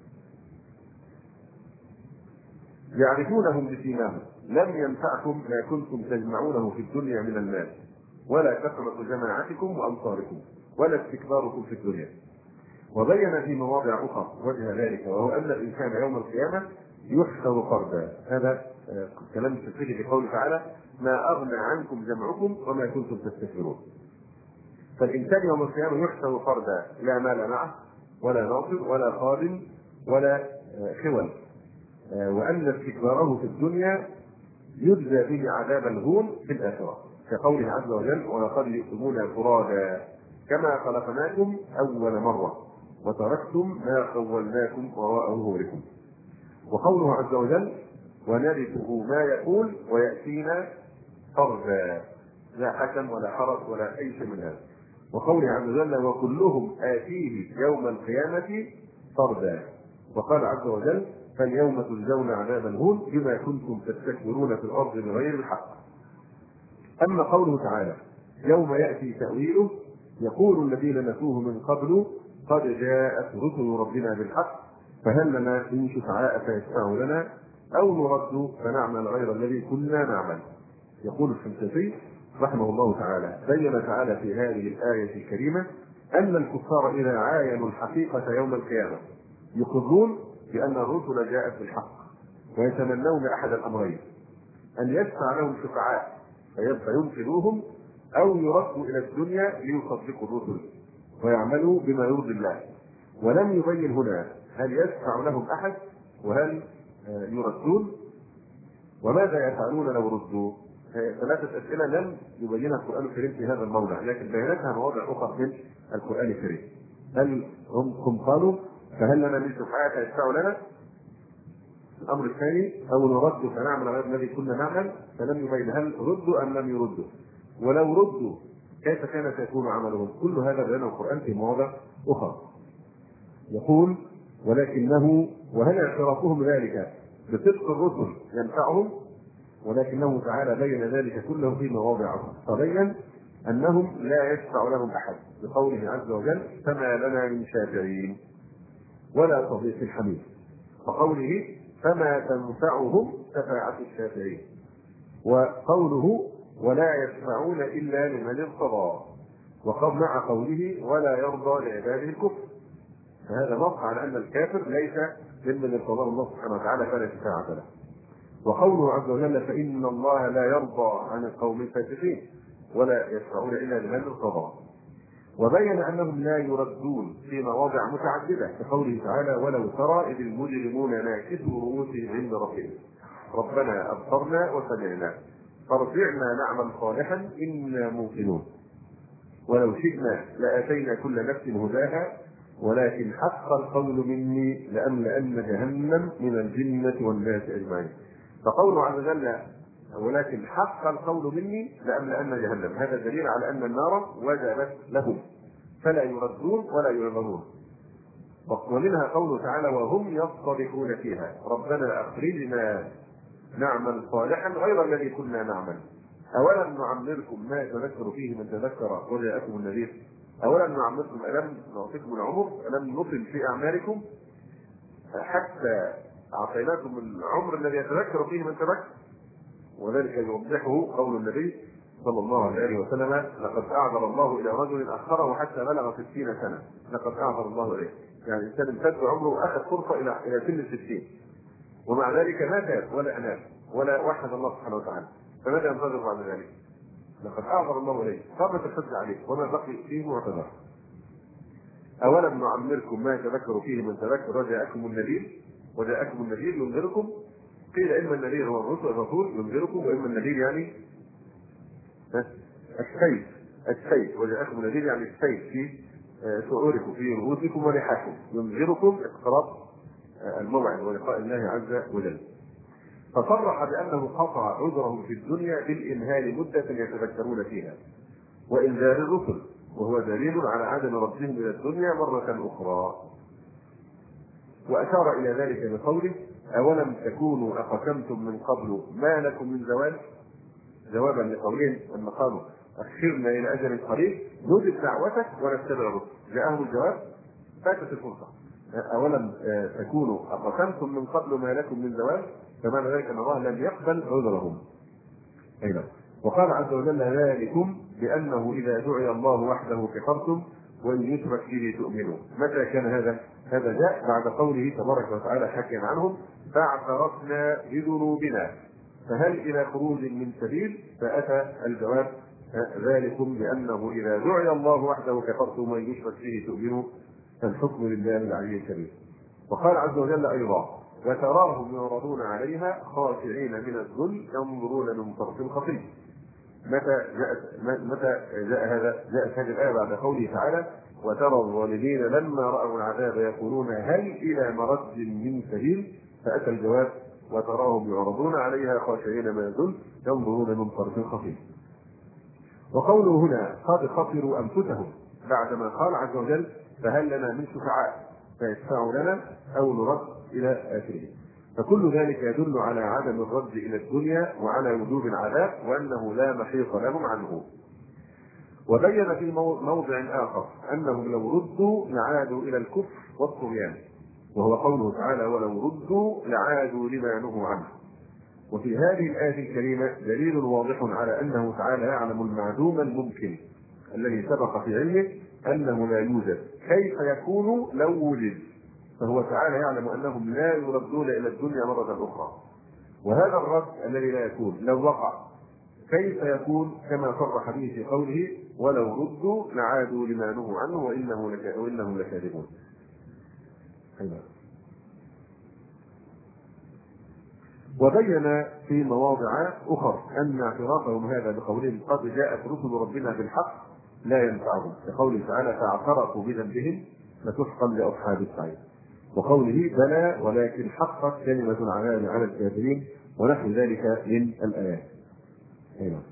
يعرفونهم بسيماهم لم ينفعكم ما كنتم تجمعونه في الدنيا من المال ولا كثرة جماعتكم وأنصاركم ولا استكباركم في الدنيا. وبين في مواضع أخرى وجه ذلك، وهو أن الإنسان يوم القيامة يحشر فردا. هذا كلام تفسيري في قوله تعالى ما أغنى عنكم جمعكم وما كنتم تستكبرون. فالإنسان يوم القيامة يحشر فردا لا مال معه ولا ناصر ولا خادم ولا خول، وأن استكباره في الدنيا يجزى به عذاب الهون في الآخرة، كقوله عز وجل ولقد جئتمونا فرادا كما خلقناكم أول مرة وتركتم ما خولناكم وراء ظهوركم. وقوله عز وجل ونرثه ما يقول ويأتينا فردا، لا حكم ولا حرج ولا أي شيء من هذا. وقوله عز وجل وكلهم آتيه يوم القيامة فردا. وقال عز وجل فاليوم تجزون عذاب الهون بما كنتم تستكبرون في الأرض بغير الحق. أما قوله تعالى يوم يأتي تأويله يقول الذين نسوه من قبل قد جاءت رسل ربنا بالحق فهل لنا من شفعاء فيشفعوا لنا أو نرد فنعمل غير الذي كنا نعمل. يقول الشنقيطي رحمه الله تعالى: بين تعالى في هذه الآية الكريمة أن الكفار إذا عاينوا الحقيقة يوم القيامة يقرون بأن الرسل جاءت بالحق، ويتمنون أحد الأمرين: أن يشفع لهم شفعاء فينقذوهم، أو يردوا إلى الدنيا ليصدقوا الرسل ويعملوا بما يرضي الله. ولم يبين هنا هل يشفع لهم أحد وهل يردون، وماذا يفعلون لو ردوا. ثلاثة أسئلة لم يبينها القرآن الكريم في هذا الموضع، لكن بينتها مواضع أخرى من القرآن الكريم. هل هم قالوا فهل لنا من شفعاء فيشفعوا لنا؟ الأمر الثاني: أو نرد فنعمل غير الذي كنا نعمل، فلم يبين هل ردوا أم لم يردوا، ولو ردوا كيف كان سيكون عملهم. كل هذا بينه القرآن في مواضع أخرى. يقول: ولكنه وهل اعترافهم ذلك بصدق الرسل ينفعهم؟ ولكنه تعالى بين ذلك كله في مواضع أخرى، فبين أنهم لا يشفع لهم أحد بقوله عز وجل: فما لنا من شافعين ولا صديق حميد، وقوله: فما تنفعهم شفاعة الشافعين، وقوله: ولا يشفعون إلا لمن ارتضى، وقد مع قوله: ولا يرضى لعباده الكفر. فهذا نص على أن الكافر ليس ممن ارتضاه الله سبحانه وتعالى فلا شفاعة له. وقوله عز وجل: فإن الله لا يرضى عن القوم الفاسقين ولا يشفعون إلا لمن ارتضى. وبين أنهم لا يردون في مواضع متعددة كقوله تعالى: ولو ترى إذ المجرمون ناكسوا رؤوسهم عند ربهم ربنا أبصرنا وسمعنا فارجعنا نعمل صالحا إنا موقنون، ولو شئنا لآتينا كل نفس هداها ولكن حق القول مني لأملأن جهنم من الجنة والناس أجمعين. فقوله عز وجل: ولكن حق القول مني لأملأن جهنم، هذا دليل على أن النار وجبت لهم فلا يردون ولا يعذرون. ومنها قوله تعالى: وهم يصطرخون فيها ربنا أخرجنا نعمل صالحا غير الذي كنا نعمل أولم نعمركم ما يتذكر فيه من تذكر وجاءكم النذير أولم نعمركم ألم نعطيكم العمر ألم نطل في أعماركم حتى أعطيناكم العمر الذي يتذكر فيه من تذكر. وذلك يوضحه قول النبي صلى الله عليه وسلم: لقد أعذر الله إلى رجل أخره حتى بلغ ستين سنة. لقد أعذر الله إليه، يعني الإنسان امتد عمره وأخذ فرصة إلى إلى سن الستين، ومع ذلك ما تاب ولا أناب ولا وحد الله سبحانه وتعالى، فماذا ينتظر بعد ذلك؟ لقد أعذر الله إليه، قامت الحجة عليه وما بقي فيه معتذر. أولم نعمركم ما يتذكر فيه من تذكر وجاءكم النذير وجاءكم النذير ينذركم. قيل إما النذير هو الرسول الرسول ينذركم، وإما النذير يعني السيف السيف وجاءكم النذير يعني السيف في شعوركم في رؤوسكم ولحاكم، ينذركم اقتراب الموعد ولقاء الله عز وجل. فصرح بأنه قطع عذرهم في الدنيا بالإمهال مدة يتذكرون فيها وإنذار الرسل، وهو دليل على عدم ردهم إلى الدنيا مرة أخرى. وأشار إلى ذلك بقوله: أولم تكونوا أقسمتم من قبل ما لكم من زوال، جوابا لقولهم أن قالوا أخرنا إلى أجل قريب نجب دعوتك ونتبع الرسل. جاءهم الجواب فاتت الفرصة. أولم تكونوا أقسمتم من قبل ما لكم من زوال، فمعنى ذلك أن الله لم يقبل عذرهم. أيضا وقال عز وجل: ذلكم بأنه إذا دعي الله وحده كفرتم وإن يشرك به تؤمنوا. متى كان هذا؟ هذا جاء بعد قوله تبارك وتعالى حكيا عنهم: فاعترفنا بذنوبنا فهل إلى خروج من سبيل؟ فأتى الجواب: ذلكم بأنه إذا دعي الله وحده كفرتم وإن يشرك به تؤمنوا فالحكم لله العلي الكبير. وقال عز وجل أيضا: وتراهم يعرضون عليها خاشعين من الذل ينظرون من طرف خفي. متى جاءت متى جاء هذا؟ جاءت هذه الآية بعد قوله تعالى: وترى الظالمين لما رأوا العذاب يقولون هل إلى مرد من سبيل؟ فأتى الجواب: وتراهم يعرضون عليها خاشعين من الذل ينظرون من طرف خفي. وقوله هنا: قد خسروا أنفسهم، بعدما قال عز وجل: فهل لنا من شفعاء فيشفعوا لنا أو نرد إلى آخره. فكل ذلك يدل على عدم الرد إلى الدنيا وعلى وجوب العذاب وأنه لا محيط لهم عنه. وبين في موضع آخر أنهم لو ردوا لعادوا إلى الكفر والطغيان، وهو قوله تعالى ولو ردوا لعادوا لما نهوا عنه. وفي هذه الآية الكريمة دليل واضح على أنه تعالى يعلم المعدوم الممكن الذي سبق في علمه أنه لا يوجد، كيف يكون لو وجد؟ فهو تعالى يعلم أنهم لا يردون إلى الدنيا مرة أخرى، وهذا الرد الذي لا يكون لو وقع كيف يكون؟ كما صرح به في قوله ولو ردوا لعادوا لما نهوا عنه وإنه لك... وإنهم لكاذبون. وبين في مواضع أخرى أن اعترافهم هذا بقولهم قد جاءت رسل ربنا بالحق لا ينفعهم، كقوله تعالى فاعترفوا بذنبهم فسحقا لأصحاب السعير، وقوله بلى ولكن حقت كلمة العذاب على الكافرين، ونحو ذلك من الآيات. أيوة.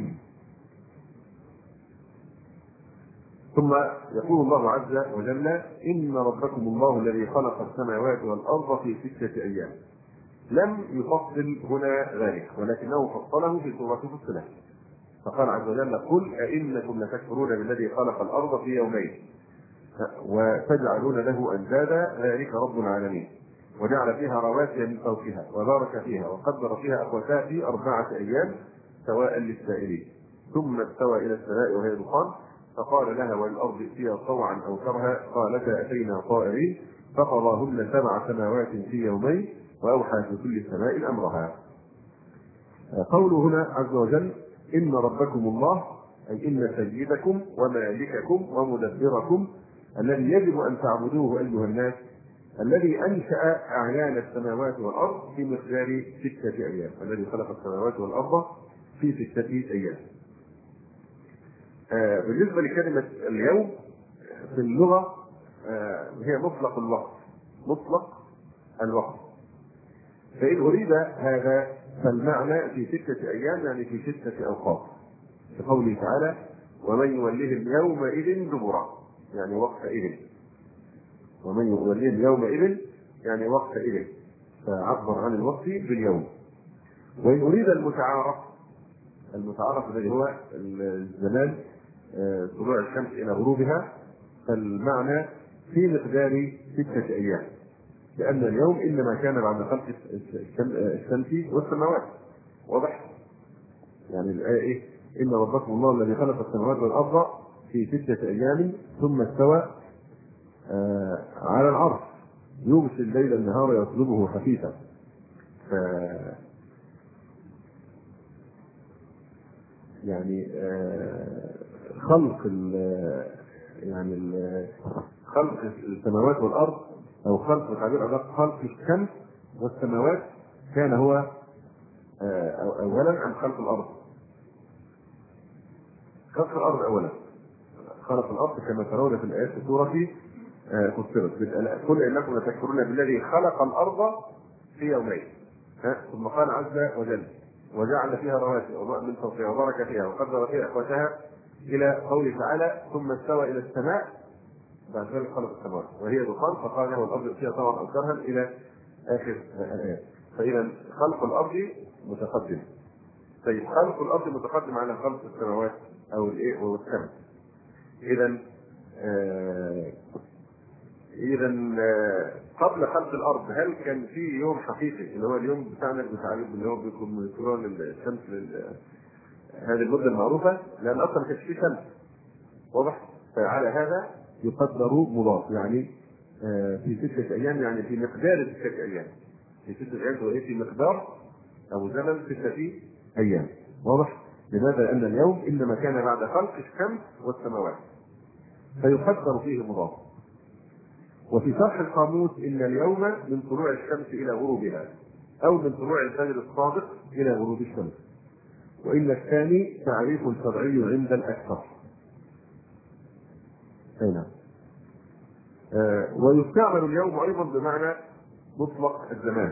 ثم يقول الله عز وجل إن ربكم الله الذي خلق السماوات والأرض في ستة أيام. لم يفصل هنا ذلك ولكنه فصله في سورة فصلت، فقال عز وجل قل أئنكم لتكفرون بالذي خلق الأرض في يومين وتجعلون له أندادا ذلك رب العالمين، وجعل فيها رواسي من فوقها وبارك فيها وقدر فيها أقواتها في أربعة أيام سواء للسائلين، ثم استوى إلى السماء وهي دخان فقال لها وللأرض ائتيا طوعا أو كرها قالتا أتينا طائعين فقضاهن سبع سماوات في يومين وأوحى في كل سماء أمرها. قوله هنا عز وجل إن ربكم الله أي إن سيدكم ومالككم ومدبركم الذي يجب أن تعبدوه أيها الناس، الذي أنشأ أعيان السماوات والأرض في مقدار ستة أيام، الذي خلق السماوات والأرض في ستة أيام. آه بالنسبة لكلمة اليوم في اللغة آه هي مطلق الوقت، مطلق الوقت، فإن أريد هذا فالمعنى في ستة أيام يعني في ستة أوقات، كقوله تعالى ومن يولهم يومئذ دبرا يعني وقتئذ، ومن يولهم يومئذ يعني وقتئذ، فعبر عن الوقت باليوم. وإن أريد المتعارف، المتعارف الذي هو الزمان طلوع الشمس إلى غروبها، فالمعنى في مقدار ستة أيام، لأن اليوم إنما كان بعد خلق الشمس والسماوات. واضح؟ يعني الآية إيه؟ إن ربكم الله الذي خلق السماوات والأرض في ستة أيام ثم استوى آه على العرش يغشي الليل النهار يطلبه حثيثا. ف يعني آه خلق ال يعني ال خلق السماوات والأرض أو خلق تعبير أدق خلق الشمس والسماوات كان هو آه أولا عن خلق الأرض. خلق الأرض أولا، خلق الأرض كما ترون في الآيات في سورة فصلت قل إنكم لتكفرون بالذي خلق الأرض في يومين، ثم قال عز وجل وجعل فيها رواسي وماء من فوقها وبارك فيها وقدر فيها أقواتها إلى قوله تعالى ثم استوى إلى السماء بعد ذلك خلق السماوات وهي دخان فقال له والأرض فيها طوعا أو كرها إلى آخر الآيات. فإذا خلق الأرض متقدم. طيب خلق الأرض متقدم على خلق السماوات أو الإيه والسماء. إذا آه إذا آه قبل خلق الأرض هل كان في يوم حقيقي اللي هو اليوم بتاعنا بتاع اللي هو بيكون من طلوع الشمس هذه المدة المعروفة؟ لأن أصلا ما كانش في شمس. واضح؟ فعلى هذا يقدر مضاف يعني آه في ستة أيام يعني في مقدار ستة أيام. في ستة أيام هو في مقدار أو زمن ستة أيام. واضح؟ لماذا؟ لأن اليوم إنما كان بعد خلق الشمس والسماوات فيقدر فيه مضاف. وفي شرح القاموس إن اليوم من طلوع الشمس إلى غروبها أو من طلوع الفجر الصادق إلى غروب الشمس. وإن الثاني تعريف شرعي عند الأكثر. هنا آه ويستعمل اليوم أيضا بمعنى مطلق الزمان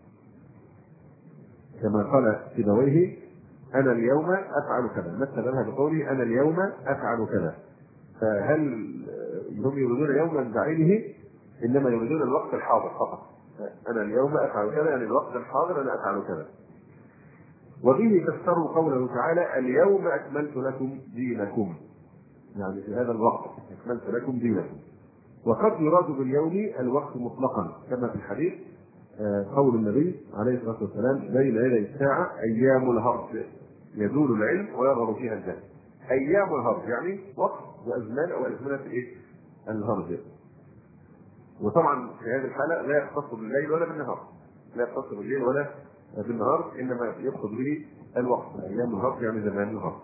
كما قال سيبويه أنا اليوم أفعل كذا، مثل لها بقوله أنا اليوم أفعل كذا. فهل هم يريدون يوما بعينه؟ إنما يريدون الوقت الحاضر فقط. أنا اليوم أفعل كذا يعني الوقت الحاضر أنا أفعل كذا. وبه تفسروا قوله تعالى اليوم أكملت لكم دينكم، يعني في هذا الوقت أكملت لكم دينكم. وقد يراد باليوم الوقت مطلقا كما في الحديث قول النبي عليه الصلاه والسلام: بين يدي الساعه ايام الهرج يزول العلم ويظهر فيها الجهل. ايام الهرج يعني وقت وازمان او ازمنه ايه؟ الهرج. وطبعا في هذه الحاله لا يختص بالليل ولا بالنهار، لا يختص بالليل ولا بالنهار، انما يقصد به الوقت. ايام الهرج يعني زمان الهرج.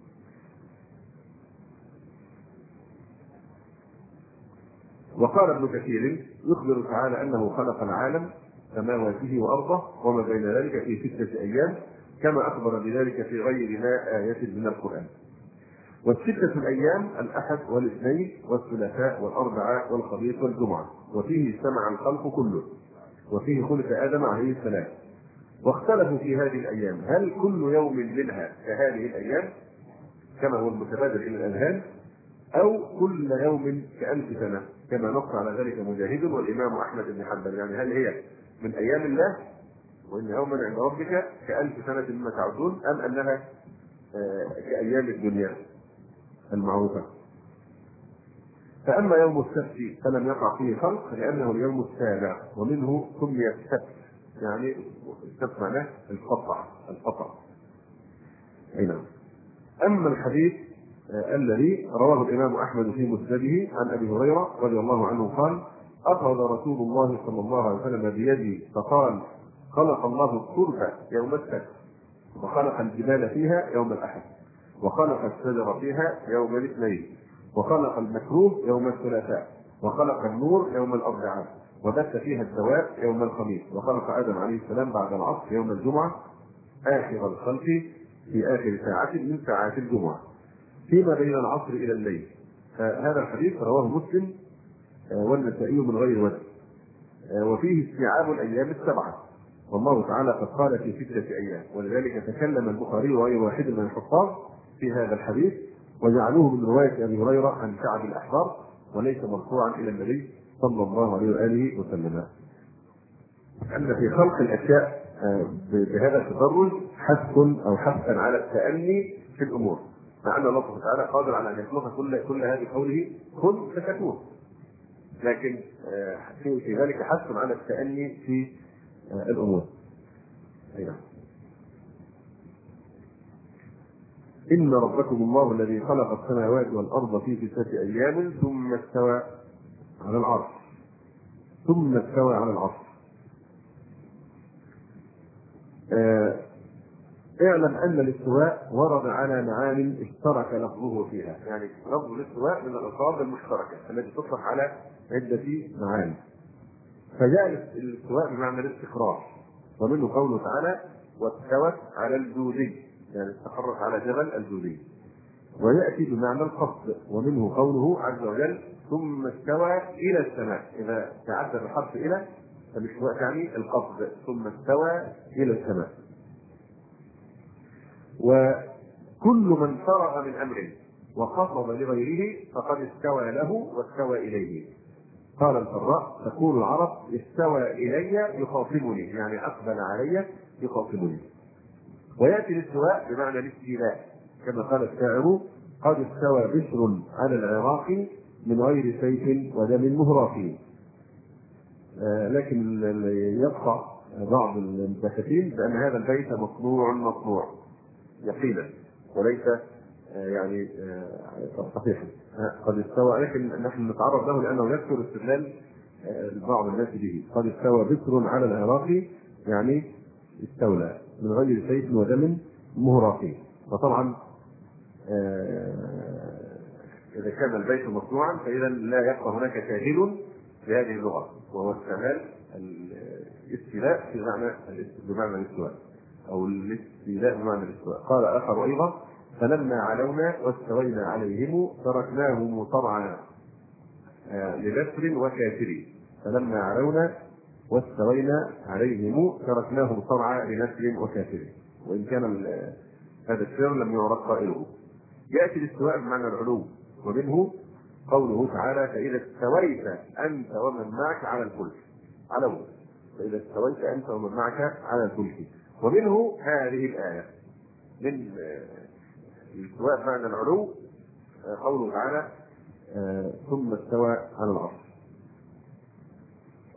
وقال ابن كثير: يخبر تعالى انه خلق العالم سماواته وارضه وما بين ذلك في سته ايام، كما اخبر بذلك في غير ما ايه من القران. والسته الايام الاحد والاثنين والثلاثاء والاربعاء والخميس والجمعه، وفيه اجتمع الخلق كله، وفيه خلق ادم عليه السلام. واختلفوا في هذه الايام هل كل يوم منها كهذه الايام كما هو المتبادل الى الاذهان، او كل يوم كألف سنه كما نص على ذلك مجاهد والامام احمد بن حنبل. يعني هل هي من ايام الله وان يوما عند ربك كألف سنه مما تعدون، ام انها كايام الدنيا المعروفه. فاما يوم السبت فلم يقع فيه خلق لانه اليوم السابع، ومنه سمي السبت، يعني السبت معناه القطع القطع اي نعم. اما الحديث آه الذي رواه الامام احمد في مسنده عن ابي هريره رضي الله عنه قال: اخذ رسول الله صلى الله عليه وسلم بيدي فقال: خلق الله التربه يوم السبت، وخلق الجبال فيها يوم الاحد، وخلق الشجر فيها يوم الاثنين، وخلق المكروه يوم الثلاثاء، وخلق النور يوم الاربعاء، وبث فيها الدواب يوم الخميس، وخلق ادم عليه السلام بعد العصر يوم الجمعه، اخر الخلق في اخر ساعه من ساعات الجمعه، فيما بين العصر الى الليل. هذا الحديث رواه مسلم والنسائي من غير وجه، وفيه استيعاب الايام السبعه، والله تعالى قد قال في سته ايام، ولذلك تكلم البخاري وغير واحد من الحفاظ في هذا الحديث وجعلوه من روايه ابي هريره عن كعب الاحبار، وليس مرفوعا الى النبي صلى الله عليه واله وسلم. ان في خلق الاشياء بهذا التدرج حث او حثا على التأني في الامور، مع ان الله سبحانه وتعالى قادر على ان يخلق كل كل هذه قوله كن فكتون، لكن في ذلك حث على التأني في الامور. أيوة. إن ربكم الله الذي خلق السماوات والأرض في ستة أيام ثم استوى على العرش ثم استوى على العرش. آه اعلم أن الاستواء ورد على معان اشترك لفظه فيها، يعني لفظ الاستواء من الألفاظ المشتركة التي تطلق على عدة معاني. فجاء الاستواء بمعنى الاستقرار، ومنه قوله تعالى: واستوت على الجودي، يعني استقرت على جبل الجودي. ويأتي بمعنى القصد، ومنه قوله عز وجل: ثم استوى إلى السماء. إذا تعدى الحرف إلى فالاستواء يعني القصد، ثم استوى إلى السماء. وكل من فرغ من أمره وخطب لغيره فقد استوى له واستوى إليه. قال الفراء: تقول العرب: استوى إلي يخاطبني، يعني أقبل علي يخاطبني. ويأتي الاستواء بمعنى الاستيلاء، كما قال الشاعر: قد استوى بشر على العراق من غير سيف ودم مهراق. آه لكن يقطع بعض المتكلمين بأن هذا البيت مصنوع مصنوع يقينا، وليس آه يعني آه صحيحا. آه قد استوى، لكن نحن نتعرض له لأنه يكثر استدلال آه بعض الناس به. قد استوى بشر على العراق يعني استولى من غير سيف ودم مهراق. فطبعا آه إذا كان البيت مصنوعا فإذا لا يبقى هناك شاهد بهذه اللغة، وهو استعمال الاستيلاء في معنى بمعنى الاستواء أو الاستيلاء بمعنى الاستواء. قال آخر أيضا: فلما علونا واستوينا عليهم تركناهم طبعا آه لبشر وكافر. فلما علونا واستوينا عليهم تركناهم طبعا لنسل وكافر، وإن كان هذا الشعر لم يعرف قائله. يأتي الاستواء بمعنى العلو، ومنه قوله تعالى: فإذا استويت أنت ومن معك على الفلك. علو، فإذا استويت أنت ومن معك على الفلك. ومنه هذه الآية من الاستواء بمعنى العلو قوله تعالى: ثم استوى على العرش.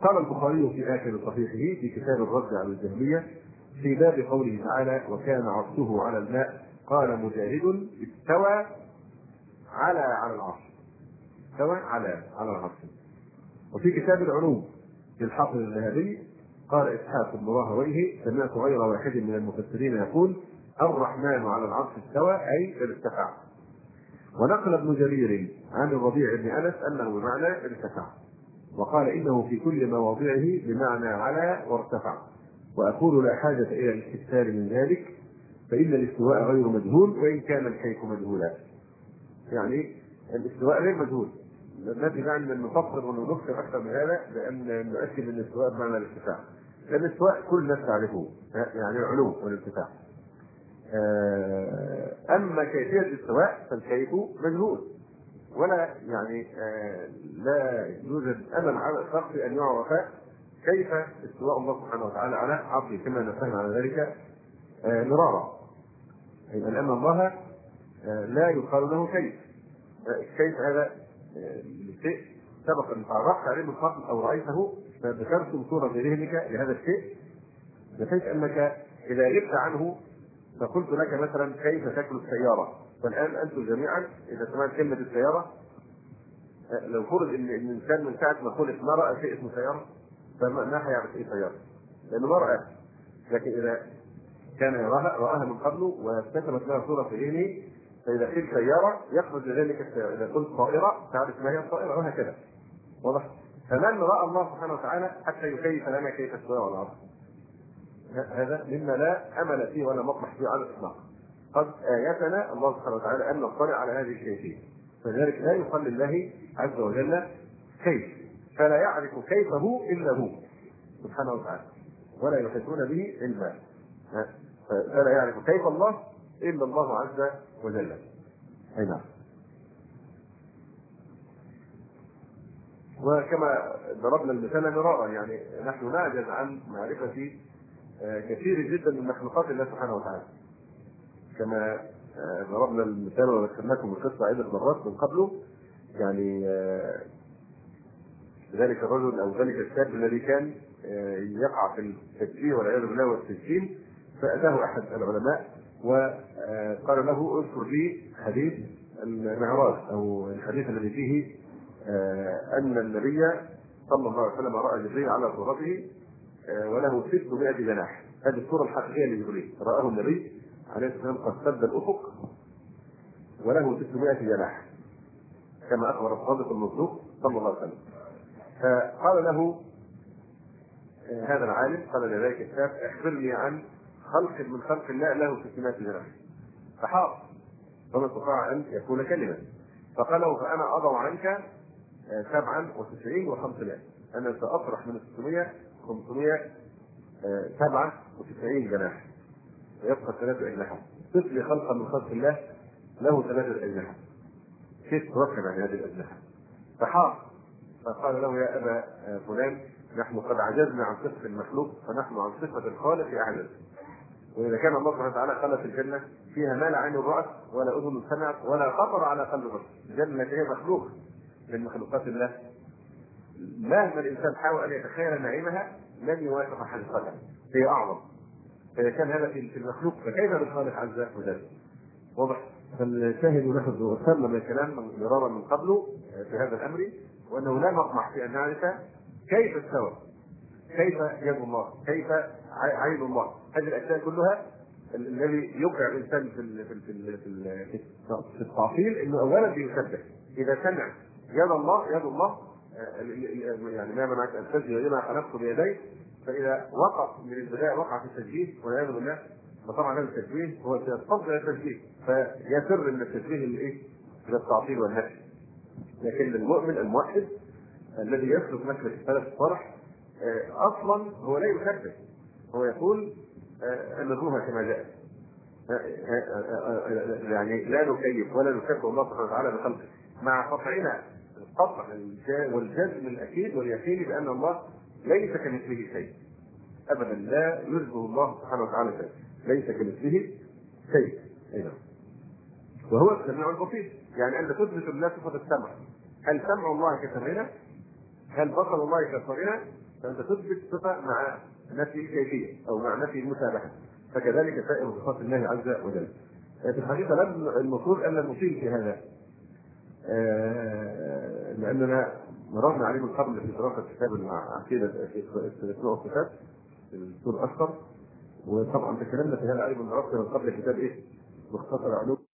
قال البخاري في آخر صحيحه في كتاب الرد على الجهمية في باب قوله تعالى وكان عرشه على الماء قال مجاهد استوى على على العرش، استوى على على العرش. وفي كتاب العلوم للحافظ الذهبي قال إسحاق بن راهويه سمعت غير واحد من المفسرين يقول الرحمن على العرش استوى أي ارتفع. ونقل ابن جرير عن الربيع بن أنس أنه بمعنى ارتفع، وقال إنه في كل مواضعه بمعنى على وارتفع. وأقول لا حاجة إلى الاستفسار من ذلك فإن الاستواء غير مجهول وإن كان الكيف مجهولا. يعني الاستواء غير مجهول، ما في داعي ان نفصل ونفصل اكثر من هذا لان نؤكد ان الاستواء بمعنى الارتفاع، لان الاستواء كل الناس تعرفه يعني العلو والارتفاع. اما كيفيه الاستواء فالكيف مجهول، ولا يعني لا يوجد امل على الشخص ان يعرف كيف استواء الله سبحانه وتعالى على عرشه كما نفهم على ذلك مرارا. لان الله لا يقال له كيف. كيف هذا الشيء سبق ان تعرفت عليه من قبل او رايته فذكرت صوره في ذهنك لهذا الشيء، بحيث انك اذا غبت عنه فقلت لك مثلا كيف تاكل السياره، والان انتم جميعا اذا سمعت كلمه السياره لو فرض ان الانسان من ساعه ما خلق ما راى شيء اسمه سياره فما هيعرف ايه سياره لانه ما راى. لكن اذا كان يراها راها من قبله واكتسبت لها صوره في ذهنه، فإذا قيل سيارة يخرج ذلك السيارة، إذا قلت طائرة تعرف ما هي الطائرة وهكذا. واضح؟ فمن رأى الله سبحانه وتعالى حتى يكيف لنا كيف السماء والأرض، هذا مما لا أمل فيه ولا مطمح فيه على الإطلاق. قد آياتنا الله سبحانه وتعالى أن نطلع على هذه الكيفية، فذلك لا يقال لله عز وجل كيف، فلا يعرف كيفه إلا هو سبحانه وتعالى ولا يحيطون به علما، فلا يعرف كيف الله إلا الله عز وجل. أي نعم. وكما ضربنا المثال مرارا يعني نحن نعجز عن معرفة كثير جدا من مخلوقات الله سبحانه وتعالى، كما ضربنا المثال وذكرناكم القصة عدة مرات من قبله. يعني ذلك الرجل أو ذلك الشاب الذي كان يقع في التشبيه والعياذ بالله والتجسيم، فأتاه أحد العلماء وقال له اذكر لي حديث المعراج او الحديث الذي فيه ان النبي صلى الله عليه وسلم راى جبريل على صورته وله ستمائة جناح. هذه الصوره الحقيقيه لجبريل، راه النبي عليه السلام قد سد الافق وله ستمائة جناح كما اخبر الصادق المصدوق صلى الله عليه وسلم. فقال له هذا العالم، قال لذلك الشاب اخبرني عن خلق من خلق الله له ستمائة جناح. فحاط فما استطاع ان يكون كلمه، فقال له فانا اضع عنك سبعا وتسعين وخمسمائة، انا ساطرح من الستمائة خمسمائة سبعة وتسعين جناح ويبقى ثلاثه اجنحه. طفل خلقا من خلق الله له ثلاثه اجنحه، كيف تركب عن هذه الاجنحه؟ فحاط فقال له يا ابا فلان نحن قد عجزنا عن صفه المخلوق فنحن عن صفه الخالق اعجز. واذا كان الله سبحانه وتعالى خلق الجنه فيها ما لا عين رأت ولا اذن سمعت ولا خطر على قلب بشر، الجنه هي مخلوق من مخلوقات الله، مهما الانسان حاول ان يتخيل نعيمها لن يوافق حقيقتها، هي اعظم. فاذا كان هذا في المخلوق فكيف بالخالق عز وجل؟ واضح؟ فالشاهد نحن وصلنا من الكلام مرارا من قبله في هذا الامر، وانه لا نطمح في ان نعرف كيف استوى، كيف يد الله، كيف عين الله، هذه الاشياء كلها الذي يوقع الانسان في في في في التعطيل انه اولا بيشبه. اذا سمع يد الله يد الله يعني ما منعك ان تسجد لما خلقت بيديه، فاذا وقع من البدايه وقع في التشبيه والعياذ بالله، فطبعا هذا التشبيه هو يتفضل التشبيه فيسر من التشبيه الايه؟ الى التعطيل والنفي. لكن المؤمن الموحد الذي يسلك مسلك السلف الصالح اصلا هو لا يشبه، هو يقول النزوها كما جاءت، يعني لا نكيف ولا نشبه الله سبحانه وتعالى بخلقه، مع قطعنا القطع والجزم الاكيد واليقين بان الله ليس كمثله شيء ابدا، لا يشبه الله سبحانه وتعالى شيء، ليس كمثله شيء. ايضا وهو السميع البصير، يعني انت تثبت لله صفه السمع، هل سمع الله كسمعنا؟ هل بصر الله كبصرنا؟ فانت تثبت صفه مع نفي الكيفيه او مع نفي المشابهه، فكذلك سائر صفات الله عز وجل. في الحقيقه لم المفروض ان نطيل في هذا، آه لاننا مررنا عليه من قبل في دراسه كتاب العقيده في الاسماء والصفات في الدكتور اشرف، وطبعا تكلمنا في هذا ايضا دراسه من قبل كتاب ايه؟ مختصر علوم